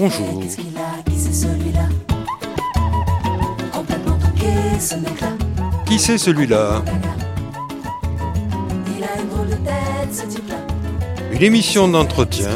bonjour. Qu'est-ce qu'il a, qui c'est celui-là? Complètement toqué, ce mec-là. Qui c'est celui-là? Il a une drôle de tête, ce type-là. Une émission d'entretien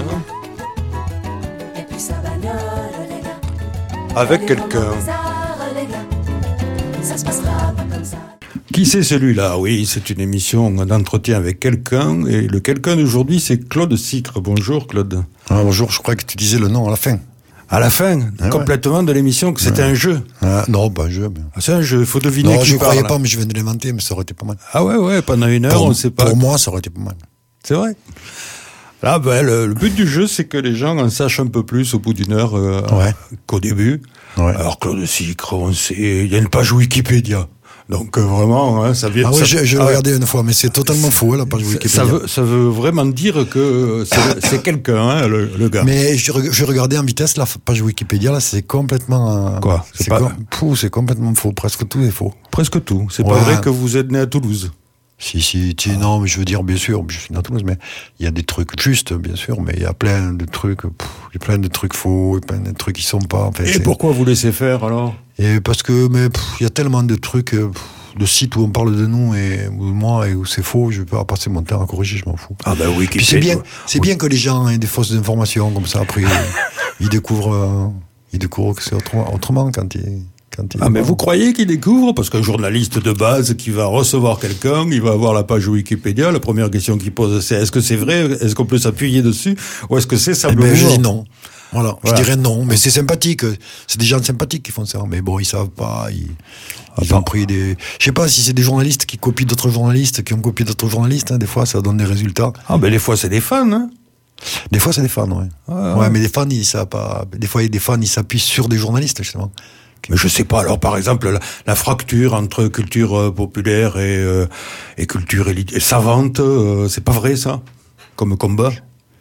Et puis sa bagnole, les gars. avec quelqu'un. Les gars. Ça se passera pas comme ça. Qui c'est celui-là? Oui, c'est une émission d'entretien avec quelqu'un. Et le quelqu'un d'aujourd'hui, c'est Claude Sicre. Bonjour Claude. Ah, bonjour, je crois que tu disais le nom à la fin. À la fin, complètement de l'émission, que c'était un jeu. Ah, non, pas un jeu. Mais... Ah, c'est un jeu, il faut deviner non, qui je ne parle. croyais pas, mais je viens de l'inventer, mais ça aurait été pas mal. Ah ouais, pendant une heure, on ne sait pas. Pour moi, ça aurait été pas mal. C'est vrai. Là, le but du jeu, c'est que les gens en sachent un peu plus au bout d'une heure qu'au début. Ouais. Alors, Claude Sicre, on sait, il y a une page Wikipédia. Donc, vraiment, ça vient... Ah oui, ça, je l'ai regardé une fois, mais c'est totalement faux, la page Wikipédia. Ça veut vraiment dire que c'est quelqu'un, le gars. Mais je regardais en vitesse la page Wikipédia, là, c'est complètement... Quoi? C'est complètement faux, presque tout est faux. Presque tout. C'est pas vrai que vous êtes né à Toulouse. Si, non, mais je veux dire, bien sûr, je suis né à Toulouse, mais il y a des trucs justes, bien sûr, mais il y a plein de trucs, il y a plein de trucs faux, plein de trucs qui sont pas, en fait. Et pourquoi vous laissez faire, alors? Et parce que, il y a tellement de trucs, de sites où on parle de nous et ou de moi et où c'est faux, je vais pas passer mon temps à corriger, je m'en fous. Ah ben oui, puis c'est bien que les gens aient des fausses informations comme ça, après, ils découvrent que c'est autrement quand ils... Ah, mais vous croyez qu'il découvre? Parce qu'un journaliste de base qui va recevoir quelqu'un, il va avoir la page Wikipédia, la première question qu'il pose, c'est est-ce que c'est vrai? Est-ce qu'on peut s'appuyer dessus? Ou est-ce que c'est simplement... je dis non. Voilà. Je dirais non, mais c'est sympathique. C'est des gens sympathiques qui font ça. Mais bon, ils savent pas. Ils ont pris des... Je sais pas si c'est des journalistes qui copient d'autres journalistes, qui ont copié d'autres journalistes. Hein. Des fois, ça donne des résultats. Ah, ben des fois, c'est des fans, hein. Des fois, c'est des fans, ouais. Ouais, mais des fans, ils savent pas... Des fois, des fans, ils s'appuient sur des journalistes, justement. Mais je sais pas, alors par exemple, la fracture entre culture populaire et culture savante, c'est pas vrai ça? Comme combat?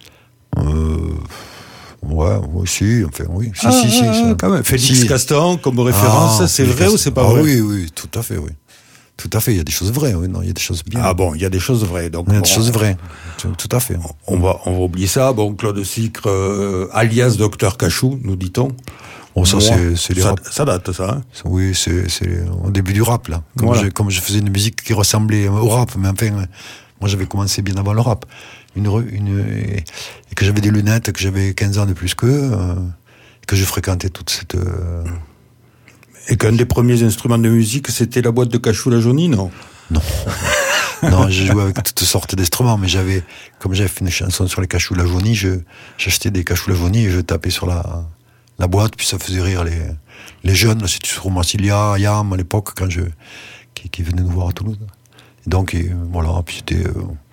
Ouais, si, enfin, oui. Si, quand même. Félix Castan, comme référence, c'est vrai ou c'est pas vrai? Oui, tout à fait, oui. Tout à fait, il y a des choses vraies, oui, non, il y a des choses bien. Ah bon, il y a des choses vraies, donc. Il y a des choses vraies, tout à fait. On va oublier ça. Bon, Claude Sicre, alias Docteur Cachou, nous dit-on. Bon, ça, c'est les rap. Ça date, ça, hein? Oui, c'est au début du rap, là. Comme je faisais une musique qui ressemblait au rap, mais enfin, moi, j'avais commencé bien avant le rap. Et que j'avais des lunettes, que j'avais 15 ans de plus qu'eux, que je fréquentais toute cette... Et qu'un des premiers instruments de musique, c'était la boîte de Cachou la Jaunie, non? Non. Non, j'ai joué avec toutes sortes d'instruments, mais comme j'avais fait une chanson sur les Cachou la Jaunie, j'achetais des Cachou la Jaunie et je tapais sur la boîte, puis ça faisait rire les jeunes. Là, c'était sur Massilia, Yam, à l'époque, qui venaient nous voir à Toulouse. Et donc, voilà, puis c'était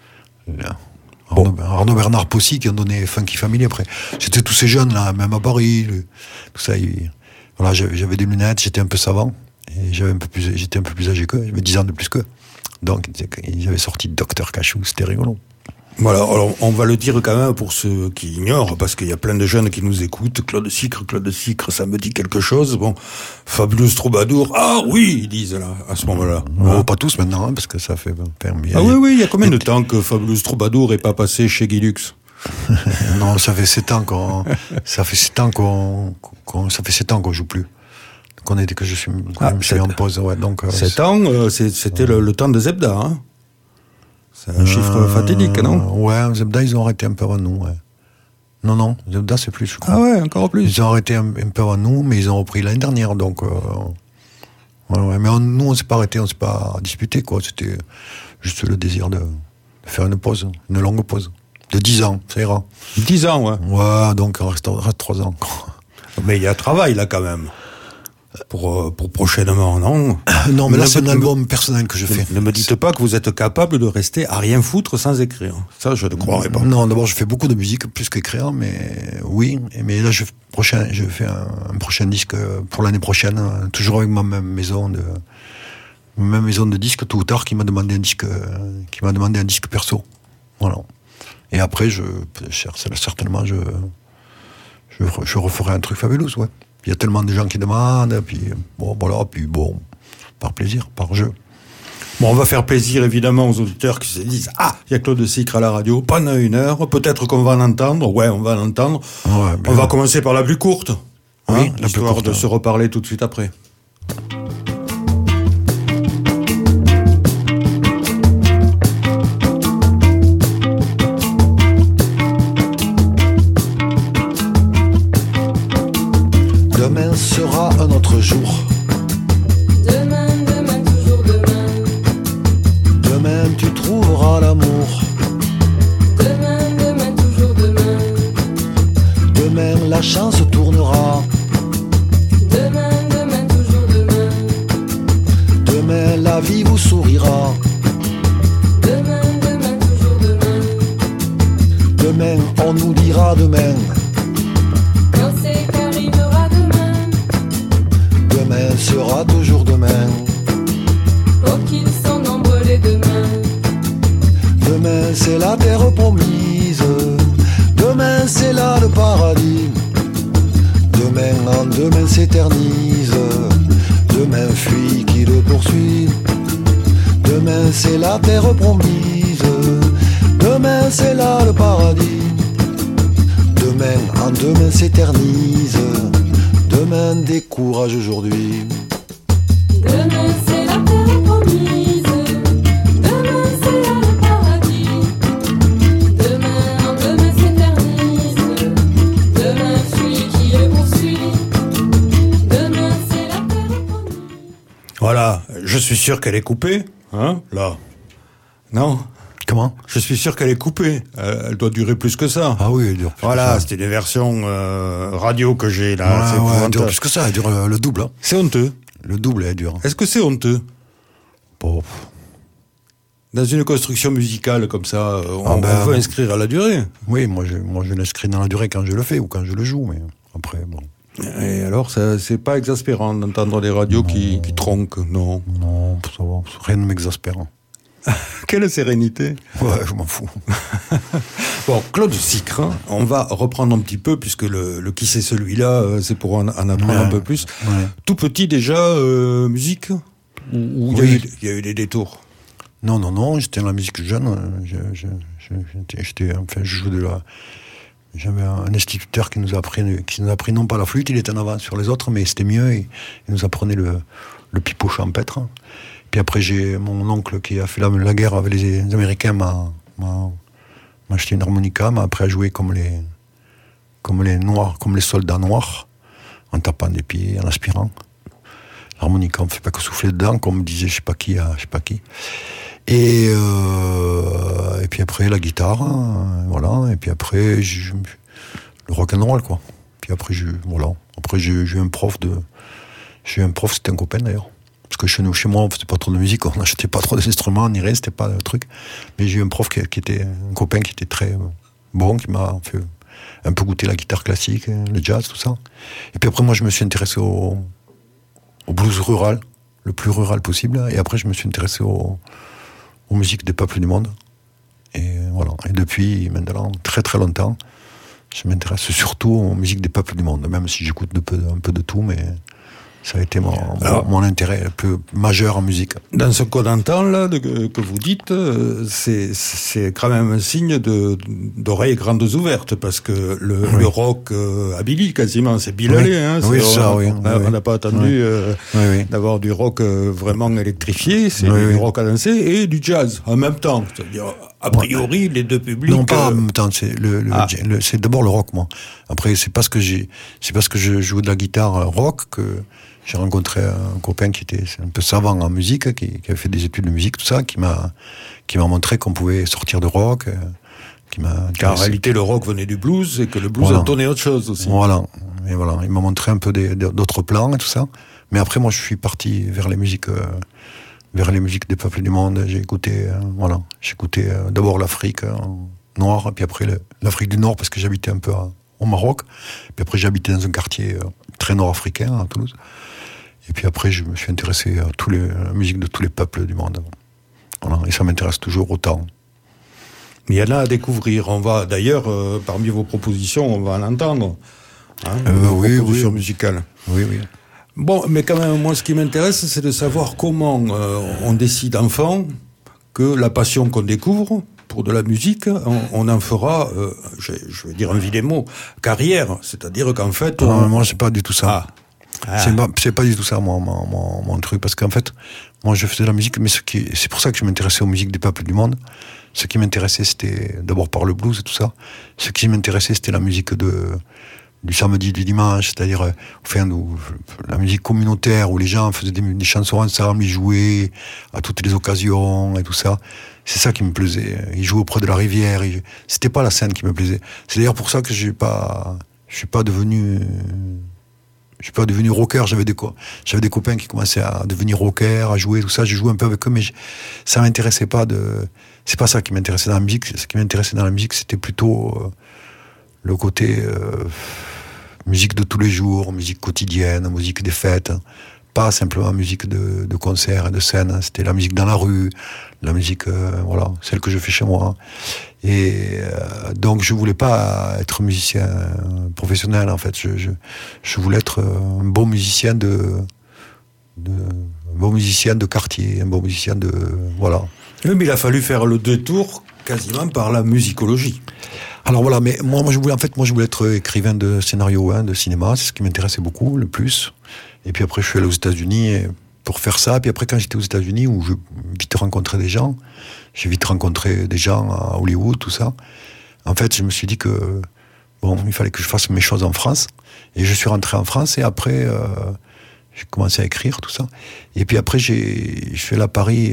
Arnaud Bernard Possy qui ont donné Funky Family après. C'était tous ces jeunes-là, même à Paris, tout ça. Voilà, j'avais des lunettes, j'étais un peu savant, et j'étais un peu plus âgé qu'eux, j'avais 10 ans de plus qu'eux. Donc, ils avaient sorti Docteur Cachou, c'était rigolo. Voilà, alors on va le dire quand même pour ceux qui ignorent, parce qu'il y a plein de jeunes qui nous écoutent. Claude Sicre, ça me dit quelque chose. Bon, Fabulous Troubadour, ah oui, ils disent là, à ce moment-là. Oh, pas tous maintenant, hein, parce que ça fait... Ah oui, il y a combien de temps que Fabulous Troubadour est pas passé chez Guy Lux? Non, ça fait 7 ans ça fait 7 ans qu'on joue plus. Que je suis en pause, ouais, donc... 7 ans, c'était le temps de Zebda, hein? C'est un chiffre fatidique, non? Ouais, Zebda, ils ont arrêté un peu avant nous, ouais. Non, Zebda, c'est plus, je crois. Ah ouais, encore plus. Ils ont arrêté un peu avant nous, mais ils ont repris l'année dernière, donc... Ouais, mais nous, on s'est pas arrêté, on s'est pas disputé, quoi. C'était juste le désir de faire une pause, une longue pause. De 10 ans, ça ira. 10 ans, ouais. Ouais, donc il reste 3 ans. Mais il y a travail, là, quand même. Pour prochainement, non? Non, mais là, c'est un album personnel que je fais. Ne me dites pas que vous êtes capable de rester à rien foutre sans écrire. Ça, je ne croirais pas. Non, d'abord, je fais beaucoup de musique, plus qu'écrire, mais oui. Mais là, je fais un prochain disque pour l'année prochaine, toujours avec ma même maison de disques, tôt ou tard, qui m'a demandé un disque perso. Voilà. Et après, certainement, je referai un truc fabuleux, ouais. Il y a tellement de gens qui demandent, puis bon, voilà, puis bon, par plaisir, par jeu. Bon, on va faire plaisir évidemment aux auditeurs qui se disent « Ah, il y a Claude Sicre à la radio, pendant 1 heure, peut-être qu'on va l'entendre. » Ouais, on va l'entendre. Ouais, on va commencer par la plus courte. Oui, la plus histoire courte, de se reparler tout de suite après. Demain sera un autre jour. Demain, demain, toujours demain. Demain tu trouveras l'amour. Demain, demain, toujours demain. Demain la chance tournera. Demain, demain, toujours demain. Demain la vie vous sourira. Demain, demain, toujours demain. Demain on nous dira demain. Quand c'est qu'arrivera demain. Demain sera toujours demain. Oh, qu'ils sont nombreux les demain. Demain c'est la terre promise. Demain c'est là le paradis. Demain en demain s'éternise. Demain fuit qui le poursuit. Demain c'est la terre promise. Demain c'est là le paradis. Demain en demain s'éternise. Demain décourage aujourd'hui. Demain, c'est la terre promise. Demain, c'est là le paradis. Demain, en demain s'éternise. Demain, fuit qui le poursuit. Demain, c'est la terre promise. Voilà, je suis sûr qu'elle est coupée, hein, là. Non? Comment? Je suis sûr qu'elle est coupée. Elle doit durer plus que ça. Ah oui, elle dure plus Voilà, que ça. c'était des versions radio que j'ai là. Ouais, C'est ouais, elle épouvantable. dure plus que ça, elle dure le double. Hein. C'est honteux. Le double, elle dure. Est-ce que c'est honteux? Bon. Dans une construction musicale comme ça, on veut inscrire à la durée. Oui, moi je l'inscris dans la durée quand je le fais ou quand je le joue, mais après, bon. Et alors, ça, c'est pas exaspérant d'entendre des radios qui tronquent, non. Non, ça va, rien ne m'exaspère. Quelle sérénité. Ouais, je m'en fous. Bon, Claude Sicre, hein, on va reprendre un petit peu, puisque le qui c'est celui-là, c'est pour en apprendre un peu plus. Ouais. Tout petit déjà, musique? Ou il Oui. y a eu des détours? Non, j'étais dans la musique jeune. Je jouais de la. J'avais un instituteur qui nous a appris non pas la flûte, il était en avance sur les autres, mais c'était mieux. Il nous apprenait le pipeau champêtre. Puis après, j'ai mon oncle qui a fait la guerre avec les Américains m'a acheté une harmonica, m'a appris à jouer comme les noirs, comme les soldats noirs, en tapant des pieds, en aspirant. L'harmonica, on ne fait pas que souffler dedans, comme disait je sais pas qui. Et puis après, la guitare, voilà. Et puis après, le rock'n'roll, quoi. Puis après, voilà. Après, j'ai eu un prof, c'était un copain d'ailleurs. Parce que chez moi, on faisait pas trop de musique, on n'achetait pas trop d'instruments, ni rien, c'était pas le truc. Mais j'ai eu un prof qui était un copain qui était très bon, qui m'a fait un peu goûter la guitare classique, le jazz, tout ça. Et puis après, moi, je me suis intéressé au blues rural, le plus rural possible. Et après, je me suis intéressé aux musiques des peuples du monde. Et voilà. Et depuis maintenant, très très longtemps, je m'intéresse surtout aux musiques des peuples du monde, même si j'écoute un peu de tout, mais ça a été mon intérêt le plus majeur en musique. Dans ce qu'on entend là, que vous dites, c'est quand même un signe d'oreilles grandes ouvertes, parce que le rock à Billy, quasiment, c'est Bill Haley. Hein, oui, ça, oui. On n'a pas attendu d'avoir du rock vraiment électrifié, c'est du rock à danser et du jazz en même temps. C'est-à-dire, a priori, les deux publics... Non, pas en même temps, c'est d'abord le rock, moi. Après, c'est parce que je joue de la guitare rock que j'ai rencontré un copain qui était un peu savant en musique, qui avait fait des études de musique, tout ça, qui m'a montré qu'on pouvait sortir de rock, Car en réalité, le rock venait du blues, et que le blues entonnait autre chose aussi. Voilà. Et voilà. Il m'a montré un peu d'autres plans et tout ça. Mais après, moi, je suis parti vers les musiques des peuples du monde. J'ai écouté d'abord l'Afrique noire, puis après l'Afrique du Nord, parce que j'habitais un peu au Maroc. Puis après, j'habitais dans un quartier très nord-africain, à Toulouse. Et puis après, je me suis intéressé à la musique de tous les peuples du monde. Voilà. Et ça m'intéresse toujours autant. Il y en a à découvrir. On va, d'ailleurs, parmi vos propositions, on va en entendre. Vos propositions musicales. Oui, oui. Bon, mais quand même, moi, ce qui m'intéresse, c'est de savoir comment on décide enfant que la passion qu'on découvre pour de la musique, on en fera, je vais dire un vilain mot, carrière. C'est-à-dire qu'en fait... Moi, c'est pas du tout ça. C'est pas du tout ça, mon truc. Parce qu'en fait, moi, je faisais de la musique, mais c'est pour ça que je m'intéressais aux musiques des peuples du monde. Ce qui m'intéressait, c'était d'abord par le blues et tout ça. Ce qui m'intéressait, c'était la musique du samedi, du dimanche, c'est-à-dire la musique communautaire où les gens faisaient des chansons ensemble, ils jouaient à toutes les occasions et tout ça. C'est ça qui me plaisait. Ils jouaient auprès de la rivière. C'était pas la scène qui me plaisait. C'est d'ailleurs pour ça que je suis pas devenu rocker. J'avais des copains qui commençaient à devenir rockers, à jouer, tout ça. J'ai joué un peu avec eux, mais ça m'intéressait pas c'est pas ça qui m'intéressait dans la musique. Ce qui m'intéressait dans la musique, c'était plutôt le côté musique de tous les jours, musique quotidienne, musique des fêtes. Pas simplement musique de concert et de scène. C'était la musique dans la rue, la musique, celle que je fais chez moi. Et donc je voulais pas être musicien professionnel en fait. Je voulais être un bon musicien de quartier, un bon musicien de voilà. Oui, mais il a fallu faire le détour quasiment par la musicologie. Alors voilà, mais moi je voulais être écrivain de scénario, de cinéma, c'est ce qui m'intéressait beaucoup le plus. Et puis après je suis allé aux États-Unis pour faire ça. Puis après quand j'étais aux États-Unis où j'ai vite rencontré des gens à Hollywood, tout ça. En fait, je me suis dit que il fallait que je fasse mes choses en France. Et je suis rentré en France et après j'ai commencé à écrire tout ça. Et puis après je suis à Paris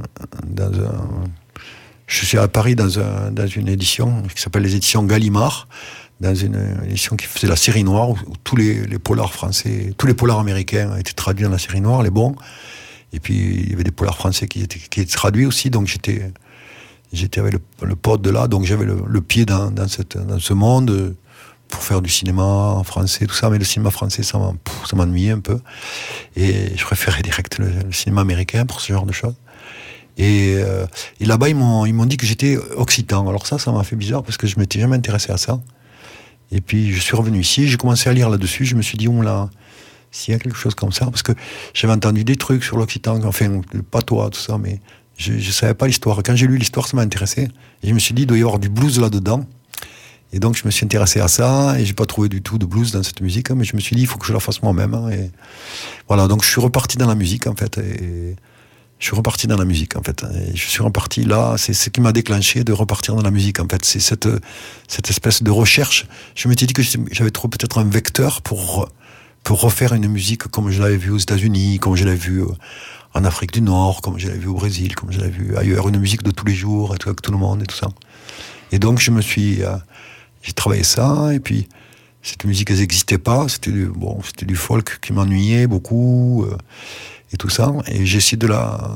je suis à Paris dans une édition qui s'appelle les éditions Gallimard, dans une édition qui faisait la série noire, où tous les polars français, tous les polars américains étaient traduits dans la série noire, les bons. Et puis il y avait des polars français qui étaient traduits aussi, donc j'étais avec le pote de là, donc j'avais le pied dans ce monde pour faire du cinéma français, tout ça, mais le cinéma français, ça m'ennuyait un peu. Et je préférais direct le cinéma américain pour ce genre de choses. Et là-bas, ils m'ont dit que j'étais occitan. Alors ça m'a fait bizarre parce que je m'étais jamais intéressé à ça. Et puis je suis revenu ici, j'ai commencé à lire là-dessus, je me suis dit, s'il y a quelque chose comme ça, parce que j'avais entendu des trucs sur l'occitan, enfin, le patois, tout ça, mais je savais pas l'histoire. Quand j'ai lu l'histoire, ça m'a intéressé. Et je me suis dit, il doit y avoir du blues là-dedans. Et donc je me suis intéressé à ça, et j'ai pas trouvé du tout de blues dans cette musique, mais je me suis dit, il faut que je la fasse moi-même. Et voilà, donc je suis reparti dans la musique, en fait, et je suis reparti là, c'est ce qui m'a déclenché de repartir dans la musique, en fait. C'est cette espèce de recherche. Je m'étais dit que j'avais trop peut-être un vecteur pour refaire une musique comme je l'avais vue aux États-Unis, comme je l'avais vue en Afrique du Nord, comme je l'avais vue au Brésil, comme je l'avais vue ailleurs, une musique de tous les jours, et tout, avec tout le monde et tout ça. Et donc j'ai travaillé ça, et puis cette musique, elle n'existait pas, c'était du folk qui m'ennuyait beaucoup, et tout ça, et j'ai essayé de la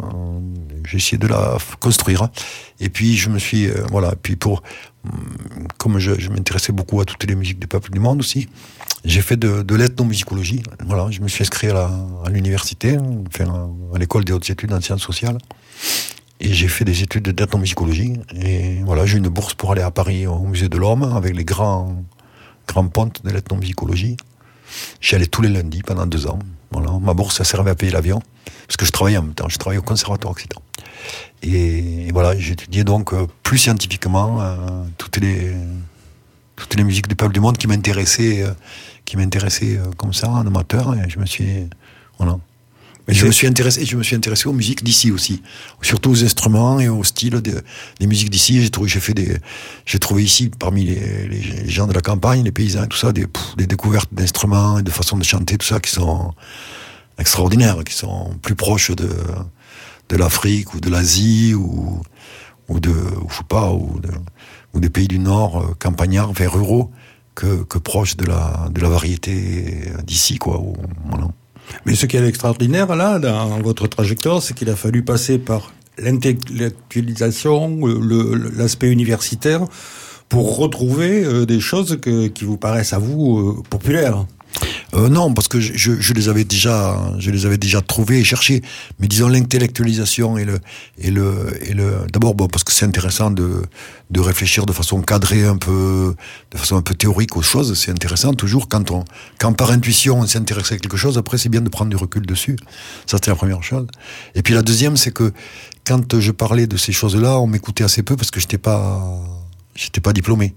construire. Et puis je me suis, puis comme je m'intéressais beaucoup à toutes les musiques des peuples du monde aussi, j'ai fait de l'ethnomusicologie. Voilà, je me suis inscrit à l'université, à l'école des hautes études en sciences sociales. Et j'ai fait des études d'ethnomusicologie. Et voilà, j'ai une bourse pour aller à Paris au Musée de l'Homme avec les grands pontes de l'ethnomusicologie. J'y allais tous les lundis pendant 2 ans. Voilà, ma bourse, ça servait à payer l'avion. Parce que je travaillais en même temps. Je travaillais au Conservatoire Occitan. Et voilà, j'étudiais donc plus scientifiquement toutes les musiques du peuple du monde qui m'intéressaient comme ça, en amateur. Et je me suis... Voilà. Et je me suis intéressé aux musiques d'ici aussi, surtout aux instruments et au style des musiques d'ici. J'ai trouvé ici, parmi les gens de la campagne, les paysans et tout ça, des découvertes d'instruments et de façons de chanter, tout ça, qui sont extraordinaires, qui sont plus proches de l'Afrique ou de l'Asie ou des pays du Nord, campagnards, vers ruraux, que proches de la variété d'ici, quoi. Voilà. Mais ce qui est extraordinaire, là, dans votre trajectoire, c'est qu'il a fallu passer par l'intellectualisation, l'aspect universitaire, pour retrouver des choses qui vous paraissent à vous populaires. Non, parce que je les avais déjà trouvés et cherchés. Mais disons l'intellectualisation d'abord, bon, parce que c'est intéressant de réfléchir de façon cadrée un peu, de façon un peu théorique aux choses. C'est intéressant toujours quand par intuition on s'intéresse à quelque chose. Après, c'est bien de prendre du recul dessus. Ça, c'était la première chose. Et puis la deuxième, c'est que quand je parlais de ces choses-là, on m'écoutait assez peu parce que j'étais pas diplômé.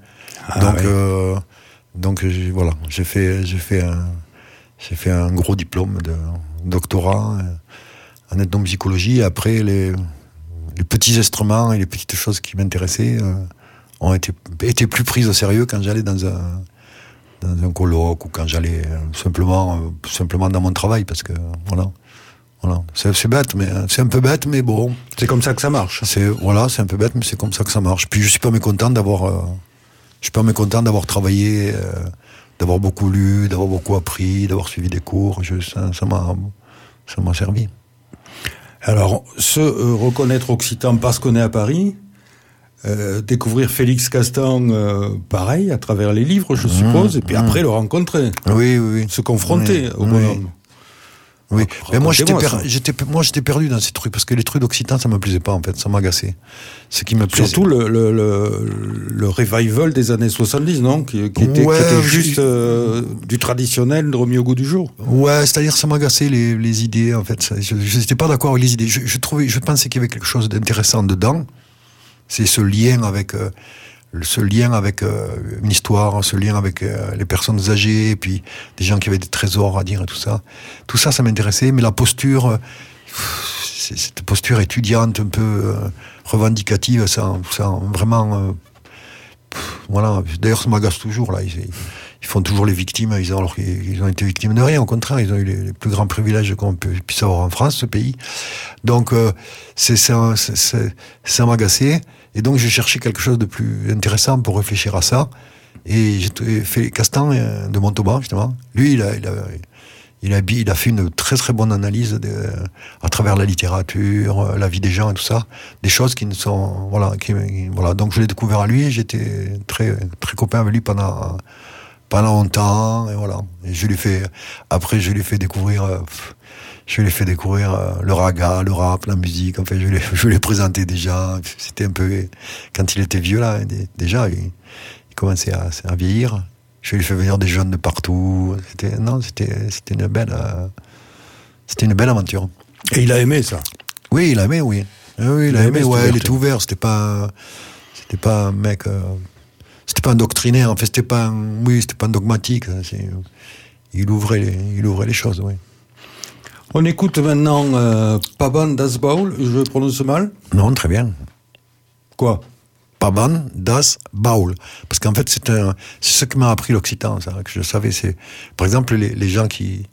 Donc voilà, j'ai fait un gros diplôme de doctorat en ethnopsychologie. Et après, les petits instruments et les petites choses qui m'intéressaient ont été plus prises au sérieux quand j'allais dans un colloque ou quand j'allais simplement dans mon travail, parce que voilà. C'est bête, mais c'est un peu bête, mais bon. C'est comme ça que ça marche. C'est un peu bête, mais c'est comme ça que ça marche. Puis je suis pas mécontent d'avoir travaillé, d'avoir beaucoup lu, d'avoir beaucoup appris, d'avoir suivi des cours. Ça m'a servi. Alors, reconnaître occitan parce qu'on est à Paris, découvrir Félix Castan, pareil, à travers les livres, je suppose, et puis après le rencontrer. Oui. Se confronter au bonhomme. Oui, mais moi j'étais perdu dans ces trucs, parce que les trucs d'occitan ça me plaisait pas en fait, ça m'agaçait. Ce qui me plaisait. Surtout le revival des années 70, non, qui était juste du traditionnel remis au goût du jour. Ouais, c'est-à-dire ça m'agaçait les idées en fait. Je n'étais pas d'accord avec les idées. Je pensais qu'il y avait quelque chose d'intéressant dedans. C'est ce lien avec une histoire, ce lien avec les personnes âgées, et puis des gens qui avaient des trésors à dire et tout ça. Tout ça, ça m'intéressait, mais la posture, cette posture étudiante un peu revendicative, ça vraiment... voilà. D'ailleurs, ça m'agace toujours, là. Ils font toujours les victimes, alors qu'ils ont été victimes de rien. Au contraire, ils ont eu les plus grands privilèges qu'on puisse avoir en France, ce pays. Donc, ça m'agaçait. Et donc, j'ai cherché quelque chose de plus intéressant pour réfléchir à ça. Et j'ai fait Castan de Montauban, justement. Lui, il a fait une très très bonne analyse à travers la littérature, la vie des gens et tout ça. Des choses qui ne sont... Voilà. Donc, je l'ai découvert à lui. J'étais très, très copain avec lui pendant longtemps. Et voilà. Et je lui ai fait découvrir... le raga, le rap, la musique. Enfin, je l'ai présenté déjà. C'était un peu... Quand il était vieux, là, déjà, il commençait à vieillir. Je lui ai fait venir des jeunes de partout. C'était une belle aventure. Et il a aimé ça. Oui, il a aimé, oui. Oui, il a aimé, ouais, il était ouvert. C'était pas un mec... c'était pas un doctrinaire. En fait, c'était pas un dogmatique. Il ouvrait les choses, oui. On écoute maintenant Paban das Baul, je prononce mal ? Non, très bien. Quoi ? Paban das Baul. Parce qu'en fait, c'est ce qui m'a appris l'occitan, ça, que je savais. C'est, par exemple, les gens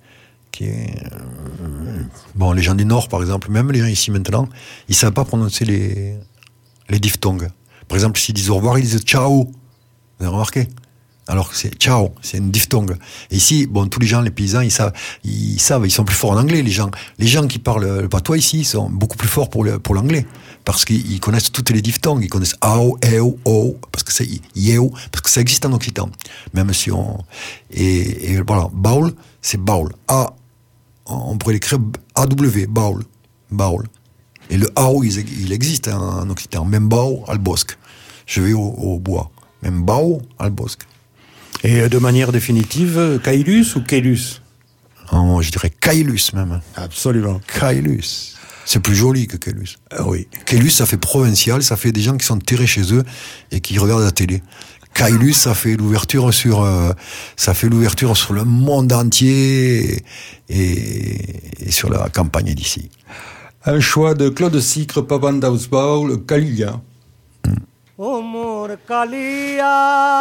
les gens du Nord, par exemple, même les gens ici maintenant, ils savent pas prononcer les diphtongues. Par exemple, s'ils disent au revoir, ils disent ciao. Vous avez remarqué ? Alors que c'est ciao, c'est une diphtongue. Et ici, tous les gens, les paysans, ils savent, ils sont plus forts en anglais, les gens. Les gens qui parlent le patois ici sont beaucoup plus forts pour l'anglais. Parce qu'ils connaissent toutes les diphtongues. Ils connaissent ao, eo, o, parce que c'est yeo, parce que ça existe en occitan. Même si et voilà, baul, c'est baul. On pourrait l'écrire AW, baul. Baul. Et le ao, il existe en occitan. Même bao, al bosque. Je vais au bois. Même bao, al bosque. Et de manière définitive, Caylus ou Caylus ? Je dirais Caylus même. Absolument. Caylus. C'est plus joli que Caylus. Oui. Caylus, ça fait provincial, ça fait des gens qui sont terrés chez eux et qui regardent la télé. Caylus, ça fait l'ouverture sur le monde entier et sur la campagne d'ici. Un choix de Claude Sicre, Paban das Baul, Calia. O mor kalia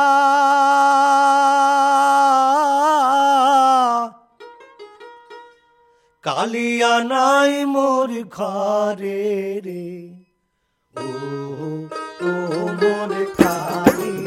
kalia nai mor khare re o mor kalia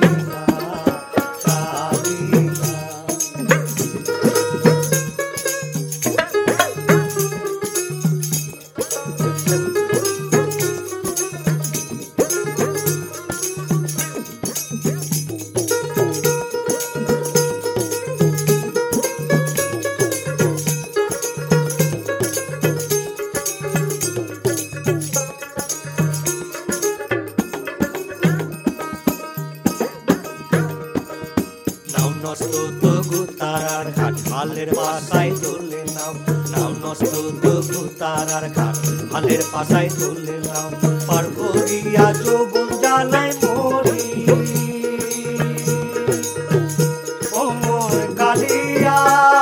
হালের পাশায় তুলে নাও নাও নষ্ট তবু তারার ঘাট হালের পাশায় তুলে নাও পার করিয়া যৌবন জ্বালায় মরি ও মোর কালিয়া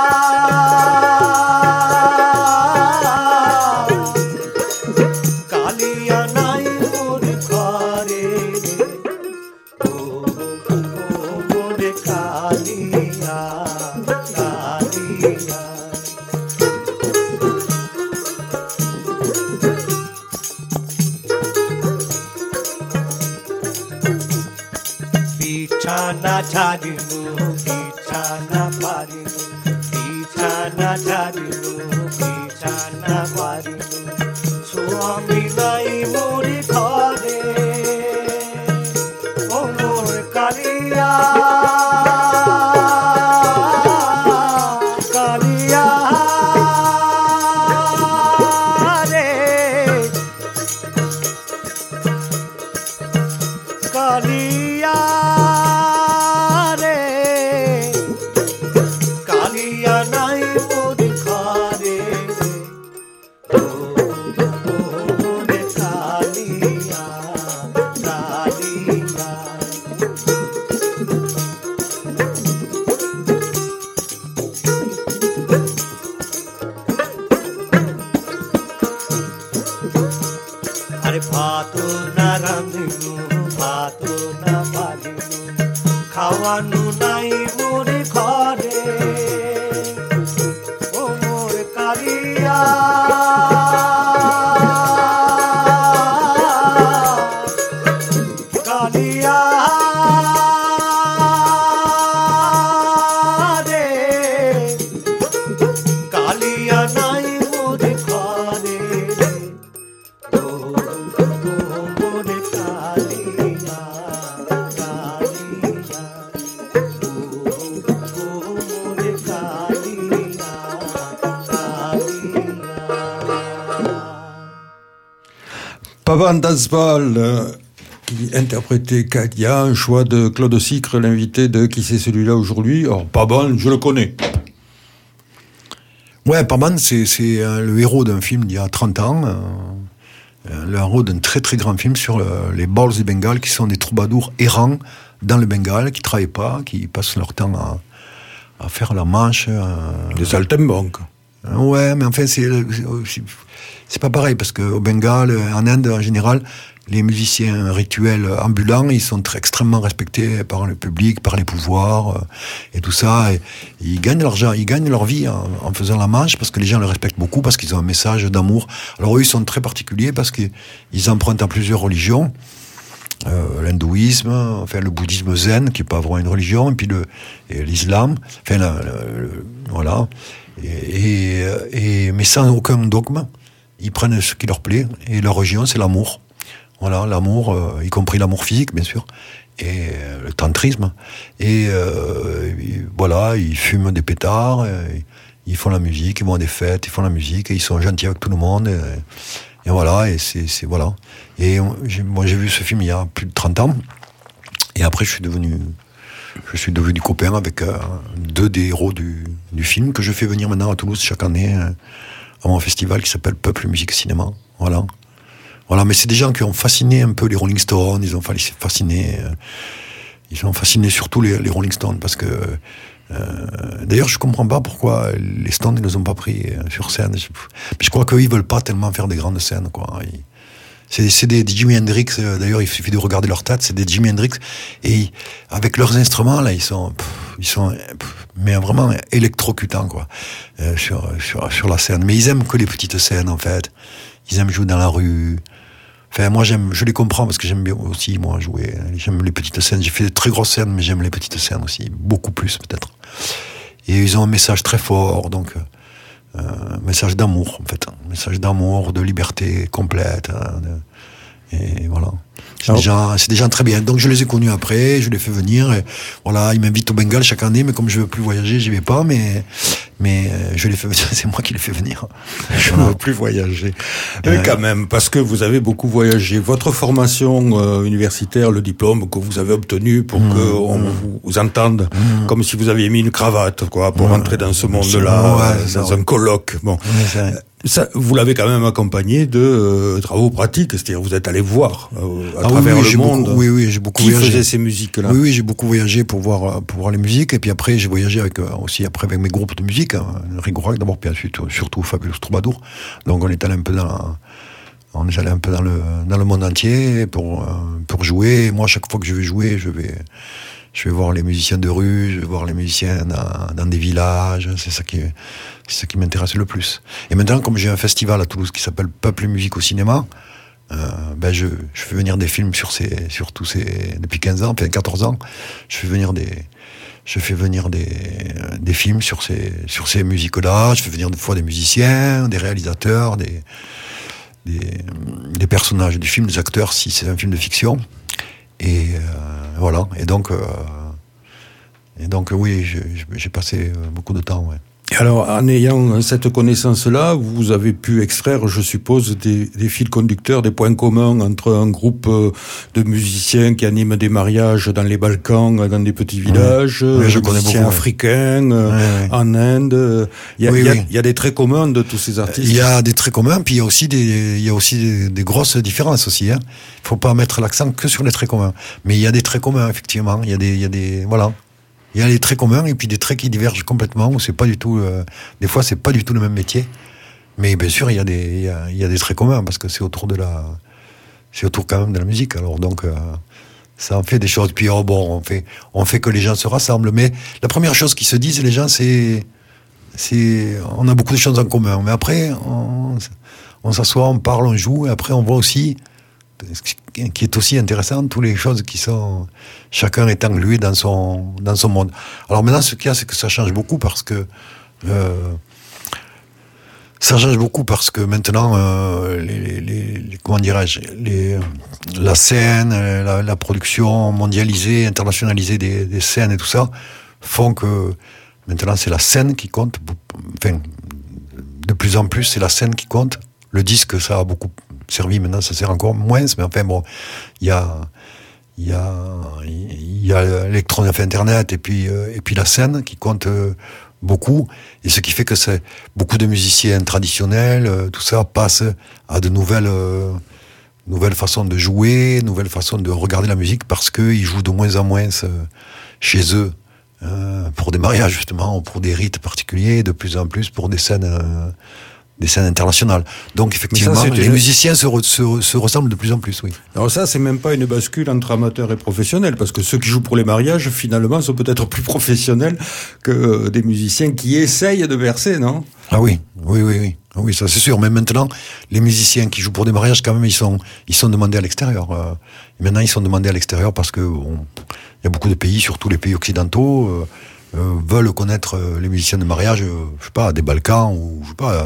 কালিয়া নাই মোর ঘরে ও মোর কালিয়া কালিয়া বিছানা ছাড়িনু বিছানা পারিনু বিছানা ছাড়িনু বিছানা পারিনু স্বামী নাই মোর ঘরে ও মোর কালিয়া কালিয়া রে কালিয়া রে কালিয়া নাই মোর ঘরে ও মোর কালিয়া কালিয়া আরে ভাত না রাঁধিনু ভাত না পারিনু খাওয়ানু নাই মোর ঘরে ও মোর কালিয়া কালিয়া রে কালিয়া নাই মোর ঘরে ও মোর কালিয়া কালিয়া ও মোর কালিয়া কালিয়া Pavan Dasbal, qui interprétait Kalia, un choix de Claude Sicre, l'invité de Qui c'est celui-là aujourd'hui. Alors, Pavan, je le connais. Ouais, Pavan, c'est le héros d'un film d'il y a 30 ans, le héros d'un très très grand film sur les Bals du Bengale, qui sont des troubadours errants dans le Bengale, qui travaillent pas, qui passent leur temps à faire la manche. Des saltimbanques. Ouais, mais enfin, c'est pas pareil, parce qu'au Bengale, en Inde, en général, les musiciens rituels ambulants, ils sont extrêmement respectés par le public, par les pouvoirs, et tout ça. Et ils gagnent l'argent, ils gagnent leur vie en faisant la manche, parce que les gens le respectent beaucoup, parce qu'ils ont un message d'amour. Alors eux, ils sont très particuliers, parce qu'ils empruntent à plusieurs religions. L'hindouisme, enfin le bouddhisme zen, qui est pas vraiment une religion, et puis l'islam, enfin voilà. Mais sans aucun dogme, ils prennent ce qui leur plaît, et leur religion, c'est l'amour. Voilà, l'amour, y compris l'amour physique, bien sûr, et le tantrisme. Et voilà, ils fument des pétards, ils font la musique, ils vont à des fêtes, ils font la musique, et ils sont gentils avec tout le monde. Et voilà, et c'est voilà. Et moi, j'ai vu ce film il y a plus de 30 ans, et après, je suis devenu copain avec deux des héros du film, que je fais venir maintenant à Toulouse chaque année, à mon festival qui s'appelle Peuple, Musique, Cinéma. Voilà. Voilà, mais c'est des gens qui ont fasciné un peu les Rolling Stones, ils ont fasciné surtout les Rolling Stones, parce que d'ailleurs je comprends pas pourquoi les Stones ils les ont pas pris sur scène. Je crois qu'eux ils veulent pas tellement faire des grandes scènes, quoi. C'est des Jimi Hendrix, d'ailleurs il suffit de regarder leur tête, c'est des Jimi Hendrix, et avec leurs instruments là ils sont mais vraiment électrocutants, quoi, sur la scène. Mais ils aiment que les petites scènes, en fait. Ils aiment jouer dans la rue. Enfin, moi, je les comprends, parce que j'aime bien aussi, moi, jouer. J'aime les petites scènes. J'ai fait de très grosses scènes, mais j'aime les petites scènes aussi. Beaucoup plus, peut-être. Et ils ont un message très fort, donc, un message d'amour, en fait. Un message d'amour, de liberté complète. Et voilà. Alors- C'est des gens très bien. Donc je les ai connus après, je les fais venir. Et voilà, ils m'invitent au Bengale chaque année, mais comme je veux plus voyager, j'y vais pas. Mais je les fais venir. C'est moi qui les fais venir. Je ne veux plus voyager. Mais quand même, parce que vous avez beaucoup voyagé. Votre formation universitaire, le diplôme que vous avez obtenu pour qu'on vous entende, comme si vous aviez mis une cravate, quoi, pour entrer dans ce monde-là, Ouais, c'est dans ça, un colloque. Bon. Ouais, c'est vrai. Ça, vous l'avez quand même accompagné de travaux pratiques, c'est-à-dire vous êtes allé voir à travers oui, le monde j'ai beaucoup qui voyagé. faisait ces musiques-là. Oui, j'ai beaucoup voyagé pour voir les musiques. Et puis après, j'ai voyagé aussi après avec mes groupes de musique, hein, Rigorac d'abord, puis ensuite surtout Fabulous Troubadour. Donc on est allé un peu dans le monde entier pour jouer. Et moi, chaque fois que je vais jouer, je vais voir les musiciens de rue, je vais voir les musiciens dans des villages. C'est ça qui m'intéresse le plus. Et maintenant, comme j'ai un festival à Toulouse qui s'appelle Peuple et Musique au cinéma, je fais venir des films depuis 15 ans, enfin 14 ans, je fais venir des films sur ces musiques-là. Je fais venir des fois des musiciens, des réalisateurs, des personnages du film, des acteurs, si c'est un film de fiction. Et voilà. Et donc oui, j'ai passé beaucoup de temps, ouais. Et alors, en ayant cette connaissance-là, vous avez pu extraire, je suppose, des fils conducteurs, des points communs entre un groupe de musiciens qui animent des mariages dans les Balkans, dans des petits villages, je connais musiciens beaucoup, africains, en Inde. Il y a des traits communs de tous ces artistes. Il y a des traits communs, puis il y a aussi des grosses différences aussi, hein. Faut pas mettre l'accent que sur les traits communs. Mais il y a des traits communs, effectivement. Il y a des voilà. Il y a les traits communs et puis des traits qui divergent complètement, où c'est pas du tout, des fois c'est pas du tout le même métier. Mais bien sûr, il y a des traits communs, parce que c'est autour quand même de la musique. Alors donc, ça en fait des choses. Puis on fait que les gens se rassemblent. Mais la première chose qu'ils se disent, les gens, on a beaucoup de choses en commun. Mais après, on s'assoit, on parle, on joue, et après on voit aussi, qui est aussi intéressant, toutes les choses qui sont, chacun est englué dans son monde. Alors maintenant, ce qu'il y a, c'est que ça change beaucoup parce que maintenant, comment dirais-je, la scène, la production mondialisée, internationalisée des scènes et tout ça, font que maintenant c'est la scène qui compte. Enfin, de plus en plus, c'est la scène qui compte. Le disque, ça a beaucoup servi, maintenant ça sert encore moins, mais enfin bon, il y a l'électronique, enfin Internet, et puis la scène qui compte beaucoup, et ce qui fait que c'est beaucoup de musiciens traditionnels, tout ça passe à de nouvelles façons de jouer, nouvelles façons de regarder la musique, parce qu'ils jouent de moins en moins chez eux, pour des mariages justement, ou pour des rites particuliers, de plus en plus pour des scènes internationales. Donc effectivement, les musiciens se ressemblent de plus en plus, oui. Alors ça, c'est même pas une bascule entre amateurs et professionnels, parce que ceux qui jouent pour les mariages, finalement, sont peut-être plus professionnels que des musiciens qui essayent de percer, non ? Ah oui, oui, ça c'est sûr. Mais maintenant, les musiciens qui jouent pour des mariages, quand même, ils sont demandés à l'extérieur. Maintenant, ils sont demandés à l'extérieur parce que il y a beaucoup de pays, surtout les pays occidentaux, veulent connaître les musiciens de mariage, je sais pas, des Balkans ou je sais pas,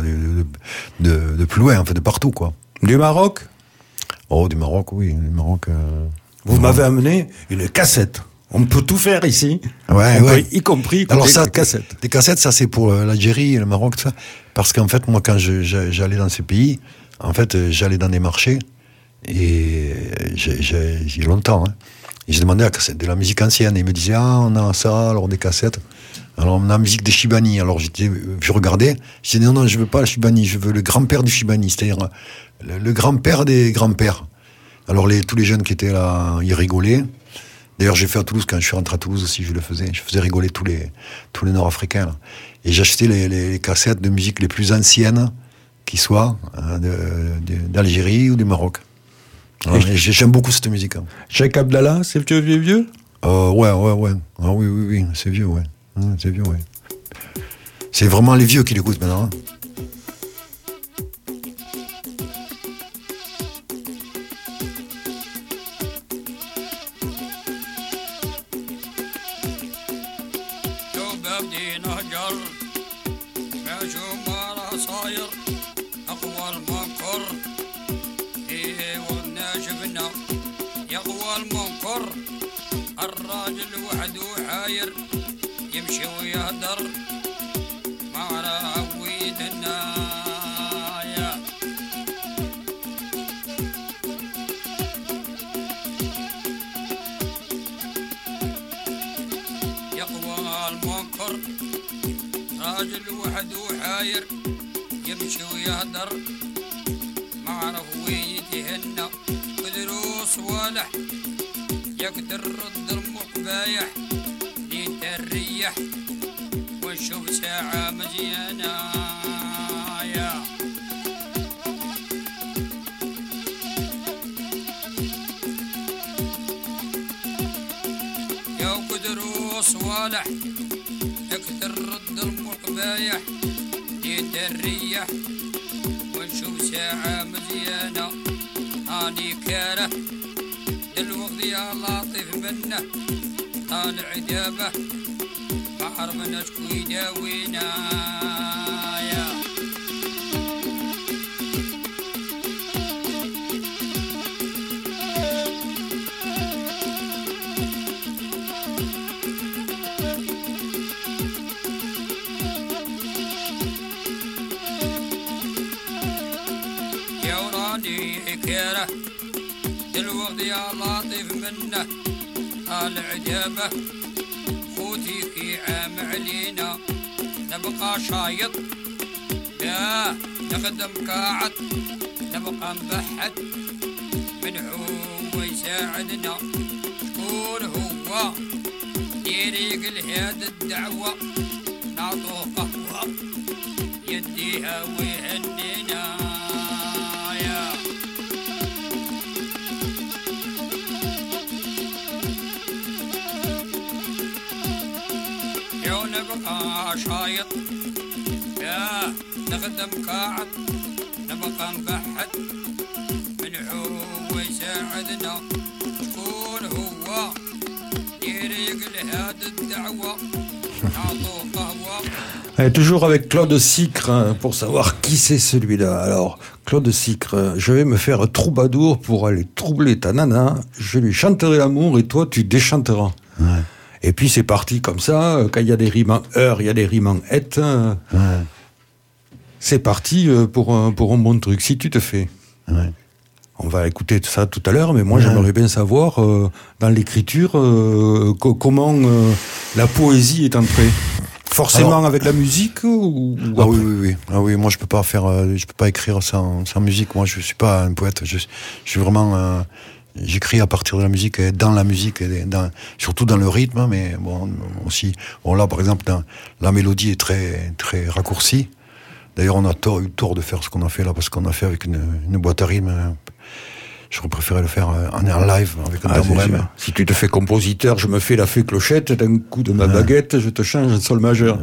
de plus loin, en fait, de partout, quoi. Du Maroc ? Oh, du Maroc, oui, du Maroc. Vous m'avez amené une cassette. On peut tout faire ici, ouais. Y compris alors ça, des cassettes. Des cassettes, ça c'est pour l'Algérie, le Maroc, tout ça. Parce qu'en fait, moi, quand j'allais dans ces pays, en fait, j'allais dans des marchés et j'ai longtemps. Hein, et j'ai demandé de la musique ancienne. Et ils me disaient, on a ça, alors des cassettes. Alors on a la musique des Chibani. Alors je regardais, je disais, non, je veux pas le Chibani, je veux le grand-père du Chibani, c'est-à-dire le grand-père des grands-pères. Alors tous les jeunes qui étaient là, ils rigolaient. D'ailleurs, j'ai fait à Toulouse, quand je suis rentré à Toulouse aussi, je le faisais. Je faisais rigoler tous les Nord-Africains, là. Et j'achetais les cassettes de musique les plus anciennes qui soient, d'Algérie ou du Maroc. Alors, j'aime beaucoup cette musique. Hein. Cheikh Abdallah, c'est vieux? Ouais. Ah, oui, c'est vieux, ouais. C'est vieux, ouais. C'est vraiment les vieux qui l'écoutent maintenant. Hein. صاير أقوى المكر إيه والناجب وحاير يمشي ويهدر مع راويد النايا يقوى المنكر راجل وحده وحاير يمشي ويهدر مع رويتهن ودروس والح يقدر رد المقبايح لين الريح ونشوف ساعة مزيانة يا قدروس والح يقدر رد المقبايح لين الريح ونشوف ساعة مزيانة أني كاره دلوقتي يا لطيف منه طالع جابه ما عرفنا شكو يداوينا يا يا وراني كاره دلوقتي يا لطيف منه طالع جابه خوتي في عام علينا نبقى شايط لا نخدم قاعد نبقى مبحد من هو يساعدنا شكون هو يريق لهذا الدعوة نعطوه قهوة يديها ويهنينا يا نبقى شايط يا نخدم قاعد نبقى مبحد من هو يساعدنا شكون هو يريق لهذا الدعوة نعطوه قهوة. Toujours avec Claude Sicre, hein, pour savoir qui c'est celui-là. Alors, Claude Sicre, je vais me faire troubadour pour aller troubler ta nana, je lui chanterai l'amour et toi tu déchanteras. Ouais. Et puis c'est parti comme ça, quand il y a des rimes en heure, il y a des rimes en et. Ouais. C'est parti pour un bon truc, si tu te fais. Ouais. On va écouter ça tout à l'heure, mais moi j'aimerais bien savoir, dans l'écriture, comment la poésie est entrée. Forcément. Alors, avec la musique ou ah oui. Ah oui, moi je peux pas écrire sans musique. Moi je suis pas un poète. Je suis vraiment. J'écris à partir de la musique, et dans la musique, et surtout dans le rythme, mais bon aussi. Bon là, par exemple, la mélodie est très très raccourcie. D'ailleurs, on a eu tort de faire ce qu'on a fait là, parce qu'on a fait avec une boîte à rythme. J'aurais préféré le faire en live avec un tambourin. Si tu te fais compositeur, je me fais la fée clochette, d'un coup de ma baguette, je te change un sol majeur.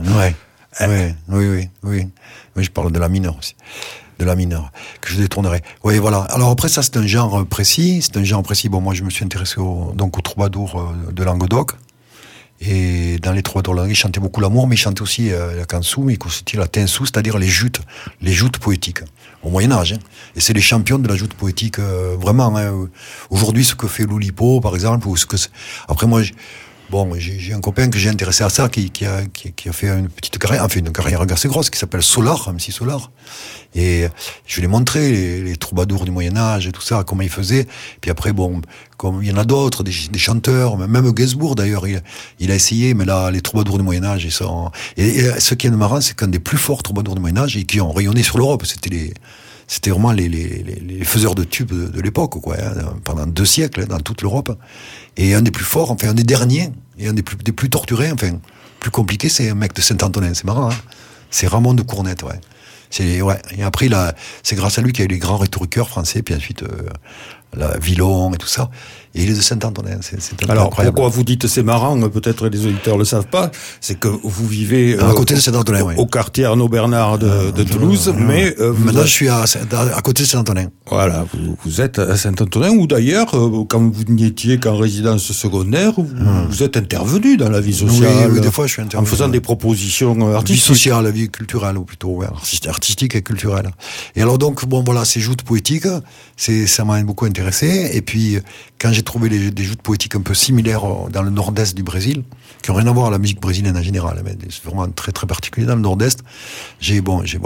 Oui, je parle de la mineure aussi. De la mineure, que je détournerai. Oui, voilà. Alors après, ça, c'est un genre précis. Bon, moi, je me suis intéressé au troubadour de Languedoc. Et dans les troubadours langues, ils chantaient beaucoup l'amour, mais ils chantaient aussi la cansu, mais aussi la tinsou, c'est-à-dire les joutes poétiques, au Moyen-Âge. Hein. Et c'est les champions de la joute poétique, vraiment. Hein. Aujourd'hui, ce que fait Loulipo, par exemple, ou ce que... Après, moi, j'ai un copain que j'ai intéressé à ça, qui a fait une petite carrière, enfin une carrière assez grosse, qui s'appelle Solar, MC Solar. Et je lui ai montré les troubadours du Moyen-Âge et tout ça, comment ils faisaient. Puis après, bon, comme il y en a d'autres, des chanteurs, même Gainsbourg d'ailleurs, il a essayé, mais là, les troubadours du Moyen-Âge, et ce qui est marrant, c'est qu'un des plus forts troubadours du Moyen-Âge, et qui ont rayonné sur l'Europe, c'était vraiment les faiseurs de tubes de l'époque, quoi, hein, pendant 2 siècles, hein, dans toute l'Europe. Et un des plus forts, enfin, un des derniers, et un des plus torturés, enfin, plus compliqué, c'est un mec de Saint-Antonin, c'est marrant, hein. C'est Ramon de Cournette, ouais. Et après, c'est grâce à lui qu'il y a eu les grands rhétoriqueurs français, puis ensuite, Villon et tout ça. Et il est de Saint-Antonin, c'est alors, incroyable. Pourquoi vous dites c'est marrant, peut-être les auditeurs le savent pas, c'est que vous vivez à côté de Saint-Antonin, au quartier Arnaud-Bernard de Toulouse, mais maintenant je suis à côté de Saint-Antonin. Voilà, vous êtes à Saint-Antonin, ou d'ailleurs, quand vous n'y étiez qu'en résidence secondaire, vous êtes intervenu dans la vie sociale. Oui, des fois je suis intervenu. En faisant des propositions artistiques. Vie sociale, la vie culturelle, ou plutôt, ouais, artistique et culturelle. Et alors donc, bon voilà, ces joutes poétiques, ça m'a beaucoup intéressé. intéressé. Et puis, quand j'ai trouvé des joutes poétiques un peu similaires dans le nord-est du Brésil, qui n'ont rien à voir à la musique brésilienne en général, mais c'est vraiment très très particulier dans le nord-est, j'ai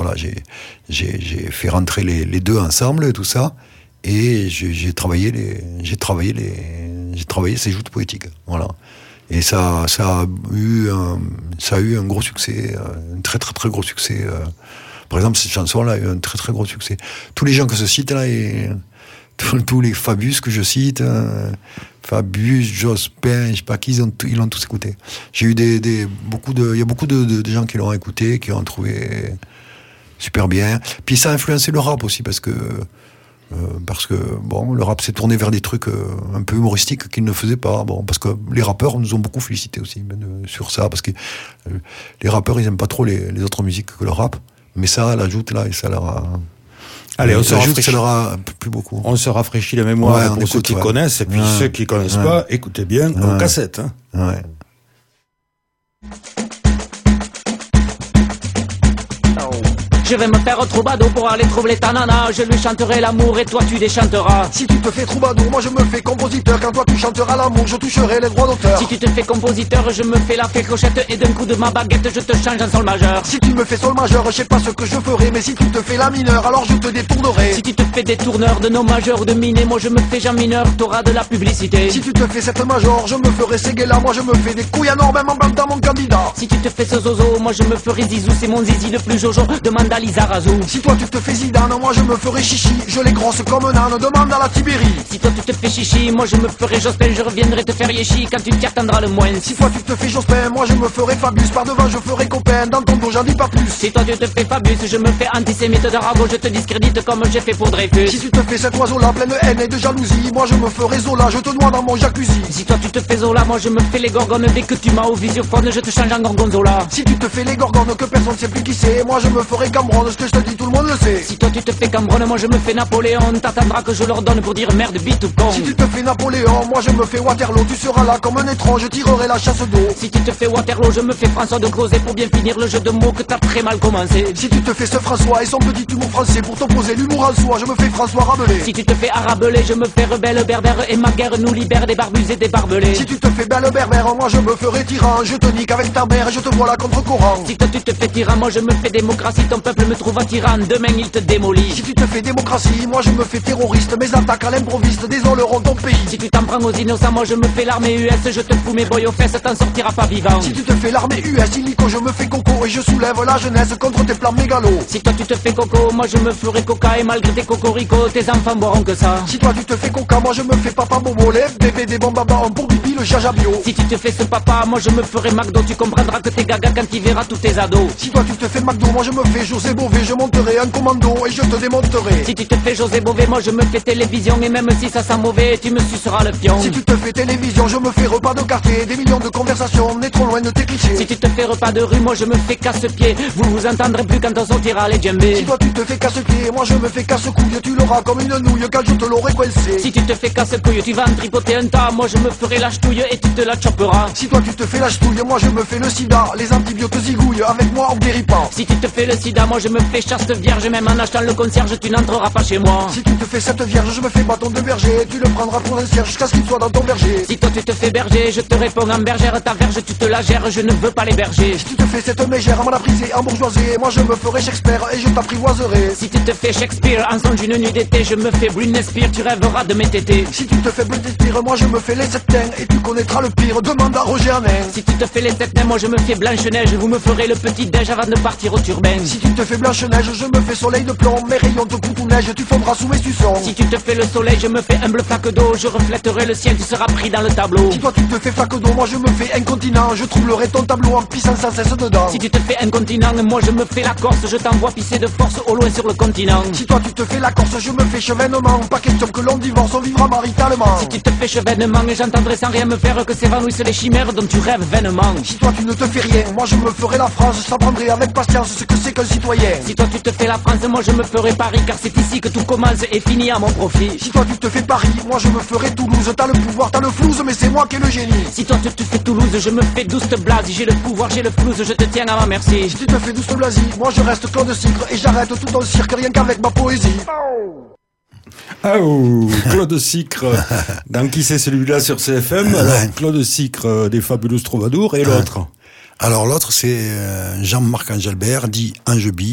fait rentrer les deux ensemble et tout ça, et j'ai travaillé ces joutes poétiques. Voilà. Et ça a eu un gros succès, un très très très gros succès. Par exemple, cette chanson-là a eu un très très gros succès. Tous les gens que je cite là, et tous les Fabius que je cite, Fabius, Jospin, je sais pas qui, ils l'ont tous écouté. J'ai eu il y a beaucoup de gens qui l'ont écouté, qui l'ont trouvé super bien. Puis ça a influencé le rap aussi, parce que bon, le rap s'est tourné vers des trucs un peu humoristiques qu'il ne faisait pas. Bon, parce que les rappeurs nous ont beaucoup félicité aussi sur ça, parce que les rappeurs ils aiment pas trop les autres musiques que le rap, mais ça l'ajoute là et ça leur a. Allez, on se rafraîchit. Ça leur a plus beaucoup. On se rafraîchit la mémoire Ouais, pour ceux qui connaissent, et puis ceux qui connaissent pas, écoutez bien en cassette. Hein. Ouais. Je vais me faire troubadour pour aller troubler ta nana. Je lui chanterai l'amour et toi tu déchanteras. Si tu te fais troubadour, moi je me fais compositeur. Quand toi tu chanteras l'amour, je toucherai les droits d'auteur. Si tu te fais compositeur, je me fais la fécochette et d'un coup de ma baguette, je te change en sol majeur. Si tu me fais sol majeur, je sais pas ce que je ferai. Mais si tu te fais la mineure, alors je te détournerai. Si tu te fais des tourneurs de nos majeurs ou de minés, moi je me fais Jean mineur, t'auras de la publicité. Si tu te fais cette major, je me ferai Séguéla. Moi je me fais des couilles énormément dans mon candidat. Si tu te fais ce zozo, moi je me ferai Zizou, c'est mon zizi le plus jojo, demande à Lisa Razou. Si toi tu te fais Zidane, moi je me ferai chichi. Je les grosse comme un âne, demande à la Tibérie. Si toi tu te fais chichi, moi je me ferai Jospin, je reviendrai te faire yéchi quand tu t'y attendras le moins. Si toi tu te fais Jospin, moi je me ferai Fabius. Par devant je ferai copain, dans ton dos j'en dis pas plus. Si toi tu te fais Fabius, je me fais antisémite d'Arago, je te discrédite comme j'ai fait pour Dreyfus. Si tu te fais cet oiseau là plein de haine et de jalousie, moi je me ferai Zola, je te noie dans mon jacuzzi. Si toi tu te fais Zola, moi je me fais les gorgones, dès que tu m'as au visiophone, je te change en gorgonzola. Si tu te fais les gorgones que personne sait plus qui c'est, moi je me ferai Cambronne, ce que je te dis tout le monde le sait. Si toi tu te fais Cambronne, moi je me fais Napoléon, t'attendras que je leur donne pour dire merde, bite ou con. Si tu te fais Napoléon, moi je me fais Waterloo, tu seras là comme un étrange, je tirerai la chasse d'eau. Si tu te fais Waterloo, je me fais François de Closet pour bien finir le jeu de mots que t'as très mal commencé. Si tu te fais ce François et son petit humour français pour t'opposer l'humour en soi, je me fais François Rabelais. Si tu te fais Arabelais, je me fais rebelle berbère et ma guerre nous libère des barbus et des barbelés. Si tu te fais belle berbère, moi je me ferai tyran, je te nique avec ta mère et je te vois là contre courant. Si toi tu te fais tyran, moi je me fais démocratie, ton peuple me trouve tyran, demain il te démolit. Si tu te fais démocratie, moi je me fais terroriste, mes attaques à l'improviste désoleront ton pays. Si tu t'en prends aux innocents, moi je me fais l'armée US, je te fous mes boys aux fesses, t'en sortiras pas vivant. Si tu te fais l'armée US illico, je me fais coco et je soulève la jeunesse contre tes plans mégalos. Si toi tu te fais coco, moi je me ferai coca et malgré tes cocoricots, tes enfants boiront que ça. Si toi tu te fais coca, moi je me fais papa bobo, les bébés des bombabas pour bibi le jaja bio. Si tu te fais ce papa, moi je me ferai McDo, tu comprendras que t'es gaga quand tu verras tous tes ados. Si toi tu te fais McDo, moi je me fais José Bové, je monterai un commando et je te démonterai. Si tu te fais José Bové, moi je me fais télévision et même si ça sent mauvais, tu me suceras le pion. Si tu te fais télévision, je me fais repas de quartier, des millions de conversations, n'est trop loin de tes clichés. Si tu te fais repas de rue, moi je me fais casse-pied, vous vous entendrez plus quand on sortira les djembés. Si toi tu te fais casse-pied, moi je me fais casse-couille, tu l'auras comme une nouille quand je te l'aurai coincé. Si tu te fais casse-couille, tu vas en tripoter un tas, moi je me ferai la ch'touille et tu te la chopperas. Si toi tu te fais la ch'touille, moi je me fais le sida, les antibiotiques zigouillent, avec moi on guérit pas. Si tu te fais le sida, moi je me fais chaste vierge, même en achetant le concierge, tu n'entreras pas chez moi. Si tu te fais cette vierge, je me fais bâton de berger, tu le prendras pour un cierge jusqu'à ce qu'il soit dans ton berger. Si toi tu te fais berger, je te réponds en bergère, ta verge tu te la gères, je ne veux pas les bergers. Si tu te fais cette mégère, à m'appriser en bourgeoisie, moi je me ferai Shakespeare et je t'apprivoiserai. Si tu te fais Shakespeare en songe une nuit d'été, je me fais Britney Spears, tu rêveras de mes tétés. Si tu te fais Britney Spears, moi je me fais les septains et tu connaîtras le pire, demande à Roger Hanin. Si tu te fais les septains, moi je me fais Blanche-Neige, vous me ferez le petit déj avant de partir au turbin. Si tu te fais Blanche-Neige, je me fais soleil de plomb, mes rayons te coupent ou neige, tu fondras sous mes suçons. Si tu te fais le soleil, je me fais humble flaque d'eau, je reflèterai le ciel, tu seras pris dans le tableau. Si toi tu te fais flaque d'eau, moi je me fais incontinent, je troublerai ton tableau en pissant sans cesse dedans. Si tu te fais incontinent, moi je me fais la Corse, je t'envoie pisser de force au loin sur le continent. Si toi tu te fais la Corse, je me fais chevènement, pas question que l'on divorce, on vivra maritalement. Si tu te fais chevènement, j'entendrai sans rien me faire que s'évanouissent les chimères dont tu rêves vainement. Si toi tu ne te fais rien, moi je me ferai la France, je t'apprendrai avec patience ce que c'est qu'un citoyen. Si toi tu te fais la France, moi je me ferai Paris, car c'est ici que tout commence et finit à mon profit. Si toi tu te fais Paris, moi je me ferai Toulouse, t'as le pouvoir, t'as le flouze, mais c'est moi qui ai le génie. Si toi tu te fais Toulouse, je me fais Douste Blase, j'ai le pouvoir, j'ai le flouze, je te tiens à ma merci. Si tu te fais Douste Blasie, moi je reste Claude Sucre et j'arrête tout ton cirque rien qu'avec ma poésie. Ah, oh, Claude Sicre. Dans Qui c'est celui-là sur CFM? Alors, Claude Sicre des Fabulous Troubadours et l'autre. Alors l'autre, c'est Jean-Marc Angelbert, dit Ange B,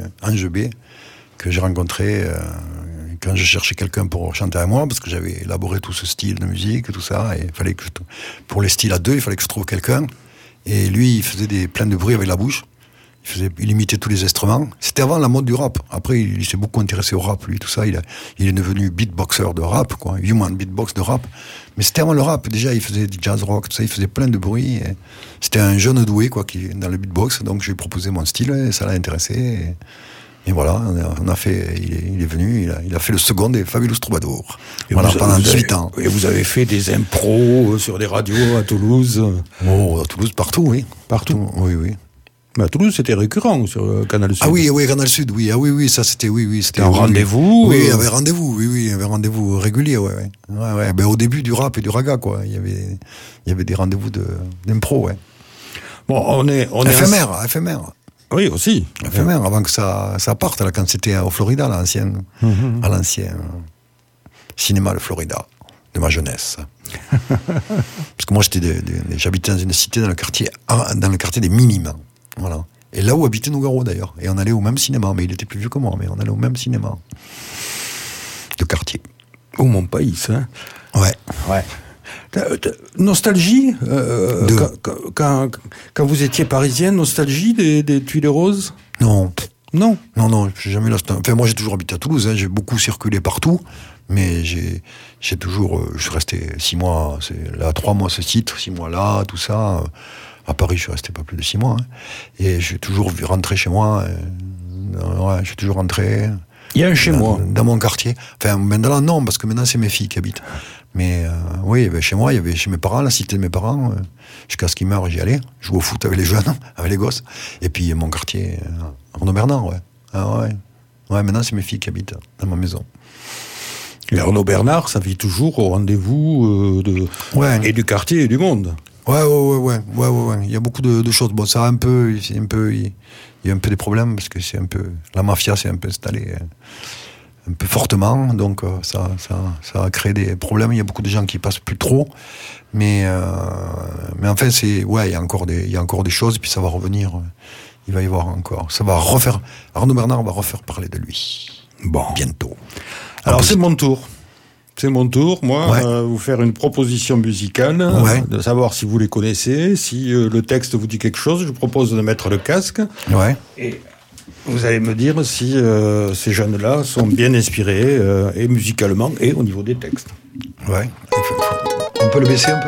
que j'ai rencontré quand je cherchais quelqu'un pour chanter à moi, parce que j'avais élaboré tout ce style de musique, tout ça, et il fallait que pour les styles à deux, il fallait que je trouve quelqu'un. Et lui, il faisait plein de bruit avec la bouche. Il imitait tous les instruments. C'était avant la mode du rap. Après, il s'est beaucoup intéressé au rap, lui, tout ça. Il est devenu beatboxer de rap, quoi. Human beatbox de rap. Mais c'était avant le rap. Déjà, il faisait du jazz rock, tout ça. Il faisait plein de bruit. C'était un jeune doué, quoi, dans le beatbox. Donc, je lui ai proposé mon style et ça l'a intéressé. Et voilà, on a fait, il est venu, il a fait le second des Fabulous Troubadours. Et voilà, pendant 18 ans. Et vous avez fait des impros sur des radios à Toulouse? Oh, à Toulouse, partout, oui. Partout? Oui. Mais à Toulouse, c'était récurrent sur Canal Sud. Ah oui, Canal Sud, oui. Ah oui, ça c'était, c'était un rendez-vous. Oui, il y avait rendez-vous, il y avait rendez-vous régulier, ouais. Ben, au début du rap et du raga, quoi. Il y avait des rendez-vous d'impro, ouais. Bon, on est éphémère. Oui, aussi. Éphémère, avant que ça parte, là, quand c'était au Florida, à l'ancien cinéma, le Florida, de ma jeunesse. Parce que moi, j'habitais dans une cité dans le quartier des Minimes. Voilà. Et là où habitait Nougaro, d'ailleurs. Et on allait au même cinéma, mais il était plus vieux que moi, mais on allait au même cinéma de quartier. Au mon pays, hein. Ouais. Nostalgie quand vous étiez parisienne, nostalgie des Tuiles Roses? Non, j'ai jamais eu enfin, moi j'ai toujours habité à Toulouse, hein, j'ai beaucoup circulé partout, mais j'ai toujours, je suis resté 6 mois, là 3 mois ce titre, 6 mois là, tout ça. À Paris, je suis resté pas plus de 6 mois, hein, et j'ai toujours rentré chez moi. Je suis toujours rentré. Il y a un chez moi dans mon quartier. Enfin, maintenant non, parce que maintenant c'est mes filles qui habitent. Mais oui, chez moi, il y avait chez mes parents, la cité de mes parents, jusqu'à ce qu'ils meurent, j'y allais. Je jouais au foot avec les jeunes, avec les gosses. Et puis mon quartier, Arnaud Bernard, ouais. Ah ouais. Ouais, maintenant c'est mes filles qui habitent dans ma maison. Et Arnaud Bernard, ça vit toujours au rendez-vous et du quartier et du monde. Ouais. Il y a beaucoup de choses. Bon, ça a il y a un peu des problèmes parce que c'est un peu, la mafia s'est un peu installée un peu fortement, donc ça a créé des problèmes. Il y a beaucoup de gens qui passent plus trop, mais enfin il y a encore des choses, puis ça va revenir. Il va y avoir encore, ça va refaire. Arnaud Bernard va refaire parler de lui. Bon, bientôt. Alors c'est mon tour. Moi, vous faire une proposition musicale, de savoir si vous les connaissez, si le texte vous dit quelque chose. Je vous propose de mettre le casque. Ouais. Et vous allez me dire si ces jeunes-là sont bien inspirés, et musicalement, et au niveau des textes. Ouais. On peut le baisser un peu?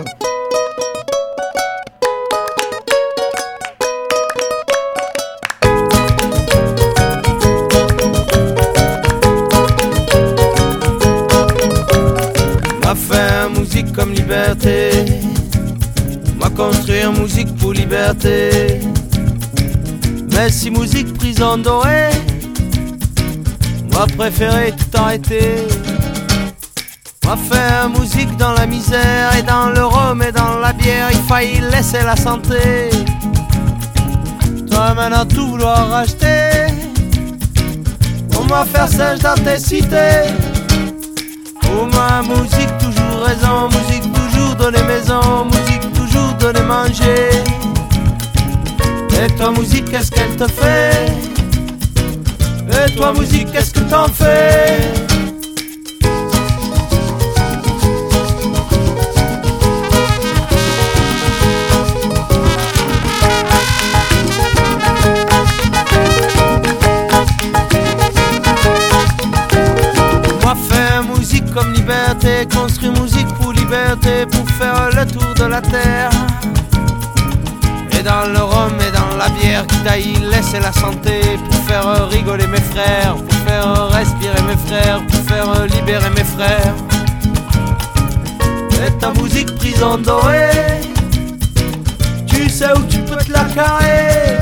Musique comme liberté, moi construire musique pour liberté. Mais si musique prison dorée, moi préférer tout arrêter. Moi faire musique dans la misère et dans le rhum et dans la bière, il faillit laisser la santé. Toi maintenant tout vouloir racheter, pour moi faire sage dans tes cités. Pour moi musique toujours raison, musique toujours donner maison, musique toujours donner manger. Et toi musique qu'est-ce qu'elle te fait? Et toi musique qu'est-ce que t'en fais? Moi faire musique comme liberté, construire musique pour liberté, pour faire le tour de la terre. Et dans le rhum et dans la bière qui taille, laisser la santé, pour faire rigoler mes frères, pour faire respirer mes frères, pour faire libérer mes frères. Et ta musique prison dorée, tu sais où tu peux te la carrer.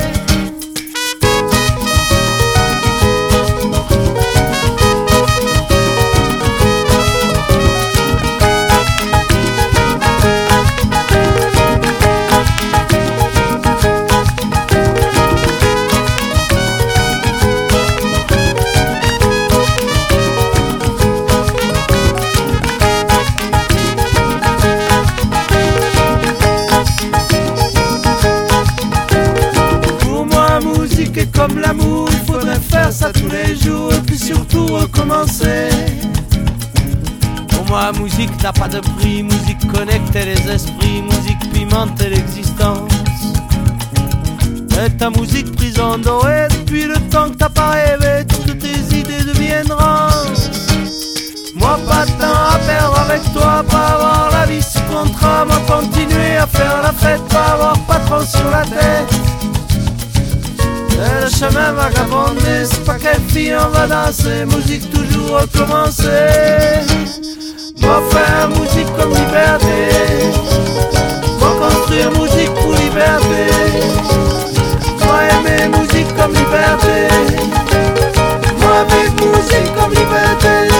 musique n'a pas de prix, musique connectait les esprits, musique pimentait l'existence. Et ta musique prison dorée, depuis le temps que t'as pas rêvé, toutes tes idées deviennent rances. Moi pas de temps à perdre avec toi, pas avoir la vie sous contrat, moi continuer à faire la fête, pas avoir patron sur la tête. Et le chemin vagabondé, c'est pas quelle fille on va danser, musique toujours recommencer. Moi faire musique comme liberté, moi construire musique pour liberté, moi aimer musique comme liberté, moi vivre musique comme liberté.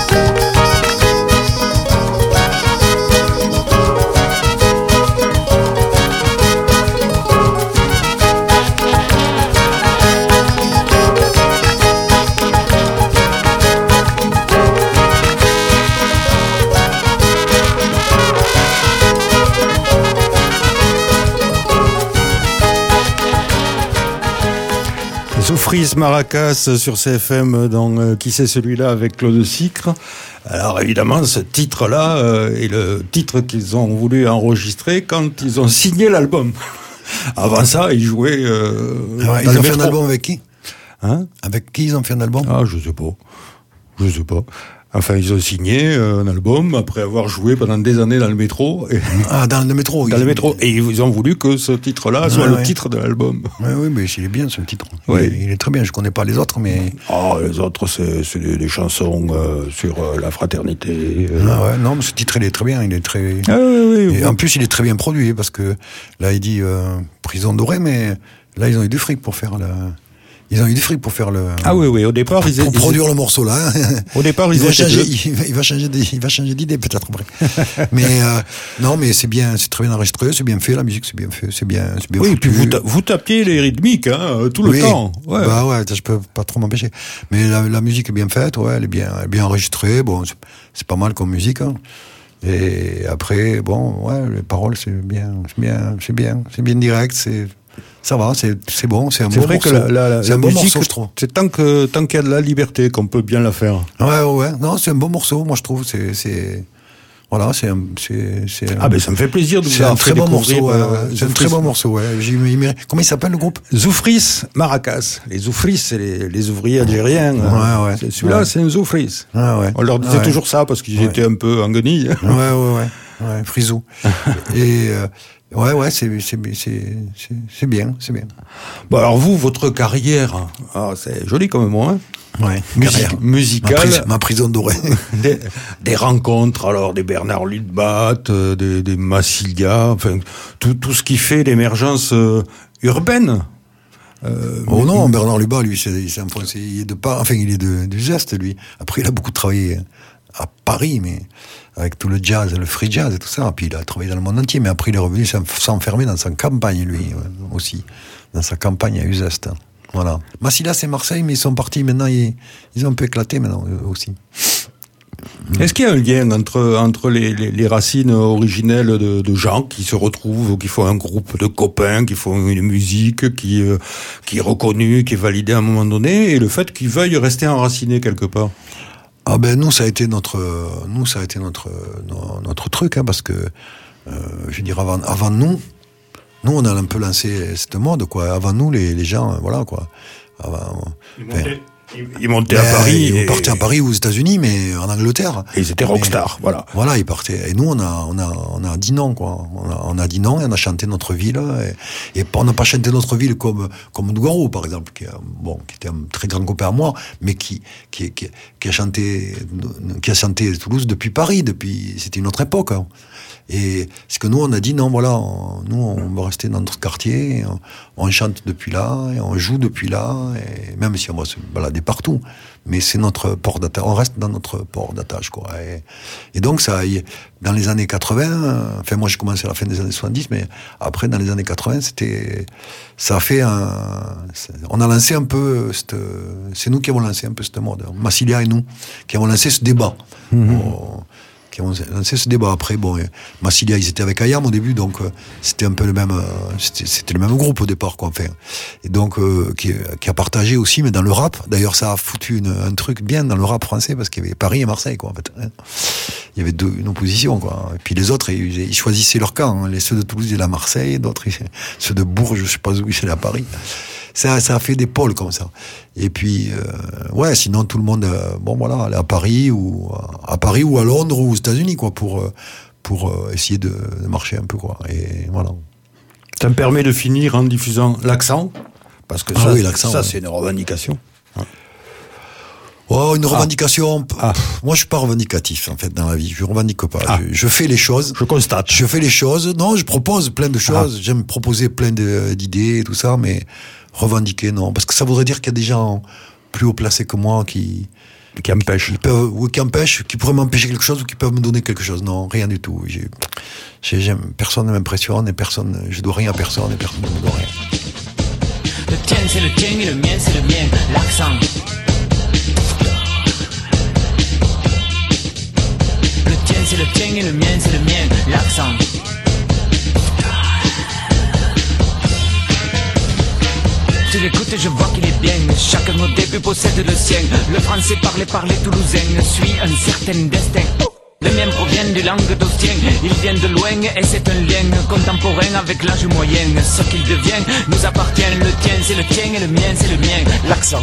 Zoufris Maracas sur CFM dans Qui c'est celui-là avec Claude Sicre. Alors évidemment, ce titre-là est le titre qu'ils ont voulu enregistrer quand ils ont signé l'album. Avant ça, ils jouaient ils ont fait un album avec qui? Avec qui ils ont fait un album? Ah, je sais pas. Enfin, ils ont signé un album après avoir joué pendant des années dans le métro. Et dans le métro. Dans le métro. Et ils ont voulu que ce titre-là soit le titre de l'album. Oui, mais il est bien ce titre. Ouais. Il est très bien. Je connais pas les autres, mais. Les autres, c'est des chansons sur la fraternité. Non, mais ce titre, il est très bien. Il est très. Oui. En plus, il est très bien produit parce que là, il dit prison dorée, mais là, ils ont eu du fric pour faire Ils ont eu du fric pour faire le. Ah oui, au départ, pour produire le morceau là. Au départ, il va changer d'idée peut-être après. Mais non, mais c'est bien, c'est très bien enregistré, c'est bien fait, la musique c'est bien fait, c'est bien. Oui, foutu. puis vous tapiez les rythmiques tout le temps. Ouais. Bah ouais, je peux pas trop m'empêcher. Mais la musique est bien faite, elle est bien enregistrée. Bon, c'est pas mal comme musique. Hein. Et après, les paroles c'est bien direct, ça va, c'est bon, c'est un bon morceau. C'est vrai que la musique, morceau, je trouve. C'est tant qu'il y a de la liberté qu'on peut bien la faire. Ouais. Non, c'est un bon morceau, moi je trouve. Voilà, Ah ben ça me fait plaisir de vous avoir fait découvrir. C'est un très bon morceau, ouais. Comment il s'appelle le groupe? Zoufris Maracas. Les Zoufris, c'est les ouvriers algériens. Ouais. Celui-là, c'est un Zoufris. Ouais. On leur disait toujours ça parce qu'ils étaient un peu en guenille. Ouais, frisou. Et c'est bien. Bon alors vous, votre carrière, c'est joli comme mot, hein. Ouais, musicale. Ma prison dorée. des rencontres, alors des Bernard Ludbat, des Massilia, enfin tout ce qui fait l'émergence urbaine. Non, Bernard Lubat, lui, c'est un conseiller de part. Enfin, il est du Geste, lui. Après, il a beaucoup travaillé à Paris, mais avec tout le jazz, le free jazz et tout ça. Puis il a travaillé dans le monde entier, mais après, il est revenu s'enfermer dans sa campagne, lui, aussi. Dans sa campagne à Uzeste. Voilà. Massilia, c'est Marseille, mais ils sont partis maintenant, ils ont un peu éclaté maintenant aussi. Est-ce qu'il y a un lien entre les racines originelles de gens qui se retrouvent, qui font un groupe de copains, qui font une musique qui est reconnue, qui est validée à un moment donné, et le fait qu'ils veuillent rester enracinés quelque part? Ah ben nous ça a été notre truc, hein, parce que je veux dire avant nous on a un peu lancé cette mode, quoi. Avant nous les gens, voilà, quoi. Ils montaient à Paris. Ils partaient à Paris ou aux États-Unis, mais en Angleterre. Et ils étaient rockstars, voilà. Voilà, ils partaient. Et nous, on a dit non, quoi. On a dit non et on a chanté notre ville. Et on n'a pas chanté notre ville comme Nougaro, par exemple, qui était un très grand copain à moi, mais qui a chanté Toulouse depuis Paris, c'était une autre époque, hein. Et c'est que nous, on a dit non, voilà, nous, on va rester dans notre quartier, on chante depuis là, et on joue depuis là, et même si on va se balader partout, mais c'est notre port d'attache, on reste dans notre port d'attache, quoi. Et donc, ça, dans les années 80, enfin, moi, j'ai commencé à la fin des années 70, mais après, dans les années 80, ça a fait on a lancé un peu c'est nous qui avons lancé un peu cette mode, Massilia et nous, qui avons lancé ce débat. qui ont lancé ce débat. Après, bon, Massilia, ils étaient avec Ayam au début, donc c'était un peu le même, c'était le même groupe au départ, quoi. Enfin, et donc qui a partagé aussi, mais dans le rap. D'ailleurs, ça a foutu un truc bien dans le rap français parce qu'il y avait Paris et Marseille, quoi. En fait, il y avait une opposition, quoi. Et puis les autres, ils choisissaient leur camp. Hein. Ceux de Toulouse, ils étaient à Marseille, d'autres, ceux de Bourges, je sais pas où, ils étaient à Paris. Ça a fait des pôles comme ça. Et puis, ouais, sinon tout le monde, bon voilà, aller à Paris ou à Londres ou aux États-Unis, quoi, pour essayer de marcher un peu, quoi. Et voilà. Ça me permet de finir en diffusant l'accent, parce que oui, l'accent, ça ouais. c'est une revendication. Oh, une revendication. Moi, je suis pas revendicatif, en fait, dans la vie. Je revendique pas. Je fais les choses. Je constate. Je fais les choses. Non, je propose plein de choses. J'aime proposer plein d'idées et tout ça, mais revendiquer, non. Parce que ça voudrait dire qu'il y a des gens plus haut placés que moi qui empêchent. Qui pourraient m'empêcher quelque chose ou qui peuvent me donner quelque chose. Non, rien du tout. Personne ne m'impressionne et je dois rien à personne et personne ne me doit rien. Le tien c'est le tien et le mien c'est le mien. L'accent. Le tien c'est le tien et le mien c'est le mien. L'accent. Tu l'écoutes et je vois qu'il est bien. Chacun au début possède le sien. Le français parlé toulousain suit un certain destin. Le mien provient du languedocien. Il vient de loin et c'est un lien contemporain avec l'âge moyen. Ce qu'il devient nous appartient. Le tien c'est le tien et le mien c'est le mien. L'accent.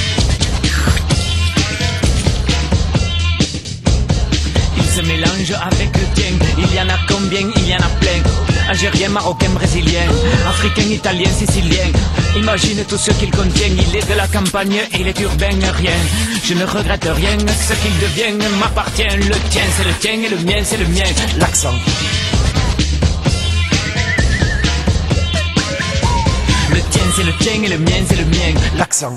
Se mélange avec le tien. Il y en a combien? Il y en a plein. Algérien, marocain, brésilien, africain, italien, sicilien. Imagine tout ce qu'il contient. Il est de la campagne, il est urbain, rien. Je ne regrette rien, ce qu'il devient m'appartient. Le tien c'est le tien et le mien c'est le mien. L'accent. Le tien c'est le tien et le mien c'est le mien. L'accent.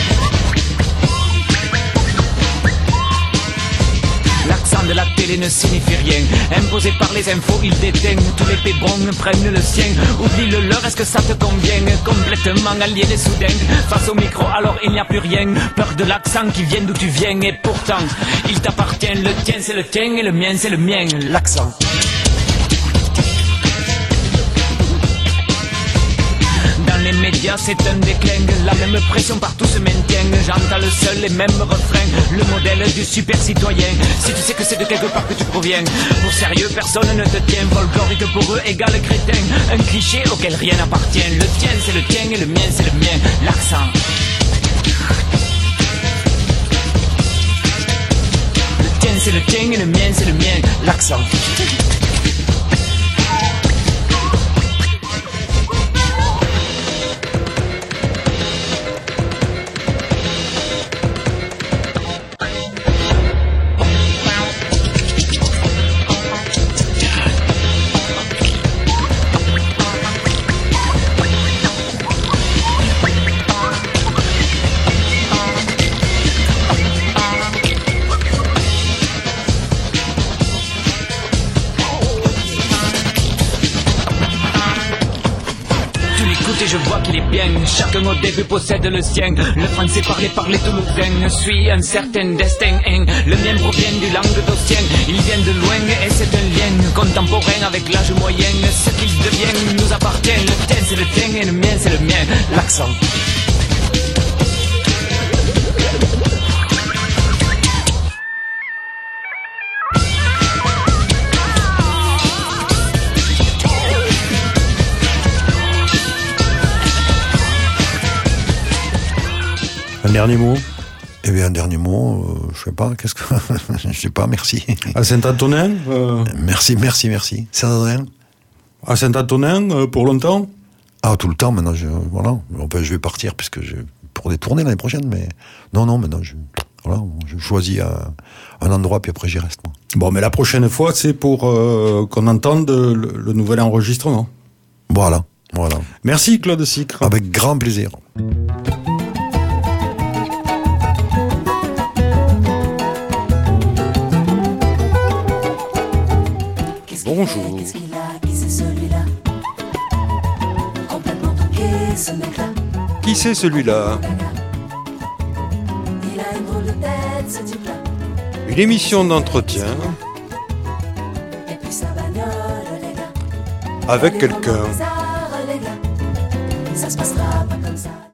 L'accent de la télé ne signifie rien. Imposé par les infos, il déteint. Tous les pébrons prennent le sien. Oublie le leur, est-ce que ça te convient? Complètement aliéné soudain. Face au micro, alors il n'y a plus rien. Peur de l'accent qui vient d'où tu viens. Et pourtant, il t'appartient. Le tien c'est le tien et le mien c'est le mien. L'accent. Dans les médias c'est un déclin. La même pression partout se maintient. J'entends le seul et même refrain. Le modèle du super citoyen. Si tu sais que c'est de quelque part que tu proviens. Pour sérieux personne ne te tient. Folklorique pour eux égale crétin. Un cliché auquel rien n'appartient. Le tien c'est le tien et le mien c'est le mien. L'accent. Le tien c'est le tien et le mien c'est le mien. L'accent. Je vois qu'il est bien, chacun au début possède le sien. Le français parlé toulousain suit un certain destin. Le mien provient du languedocien. Il vient de loin et c'est un lien contemporain avec l'âge moyen. Ce qu'il devient nous appartient. Le tien c'est le tien et le mien c'est le mien. L'accent. Un dernier mot? Eh bien, un dernier mot, je sais pas, qu'est-ce que... je sais pas, merci. À Saint-Antonin Merci. Saint-Antonin? À Saint-Antonin, pour longtemps? Ah, tout le temps, maintenant, voilà. Enfin, je vais partir, puisque pour des tournées l'année prochaine, mais... Non, maintenant, je choisis un endroit, puis après, j'y reste, moi. Bon, mais la prochaine fois, c'est pour qu'on entende le nouvel enregistrement. Voilà. Merci, Claude Sicre. Avec grand plaisir. Bonjour. Qu'est-ce qu'il a? Qui c'est celui-là? Complètement toqué, ce mec-là. Qui c'est celui-là? Il a une drôle de tête, ce type-là. Une émission d'entretien avec quelqu'un. Ça se passera pas comme ça.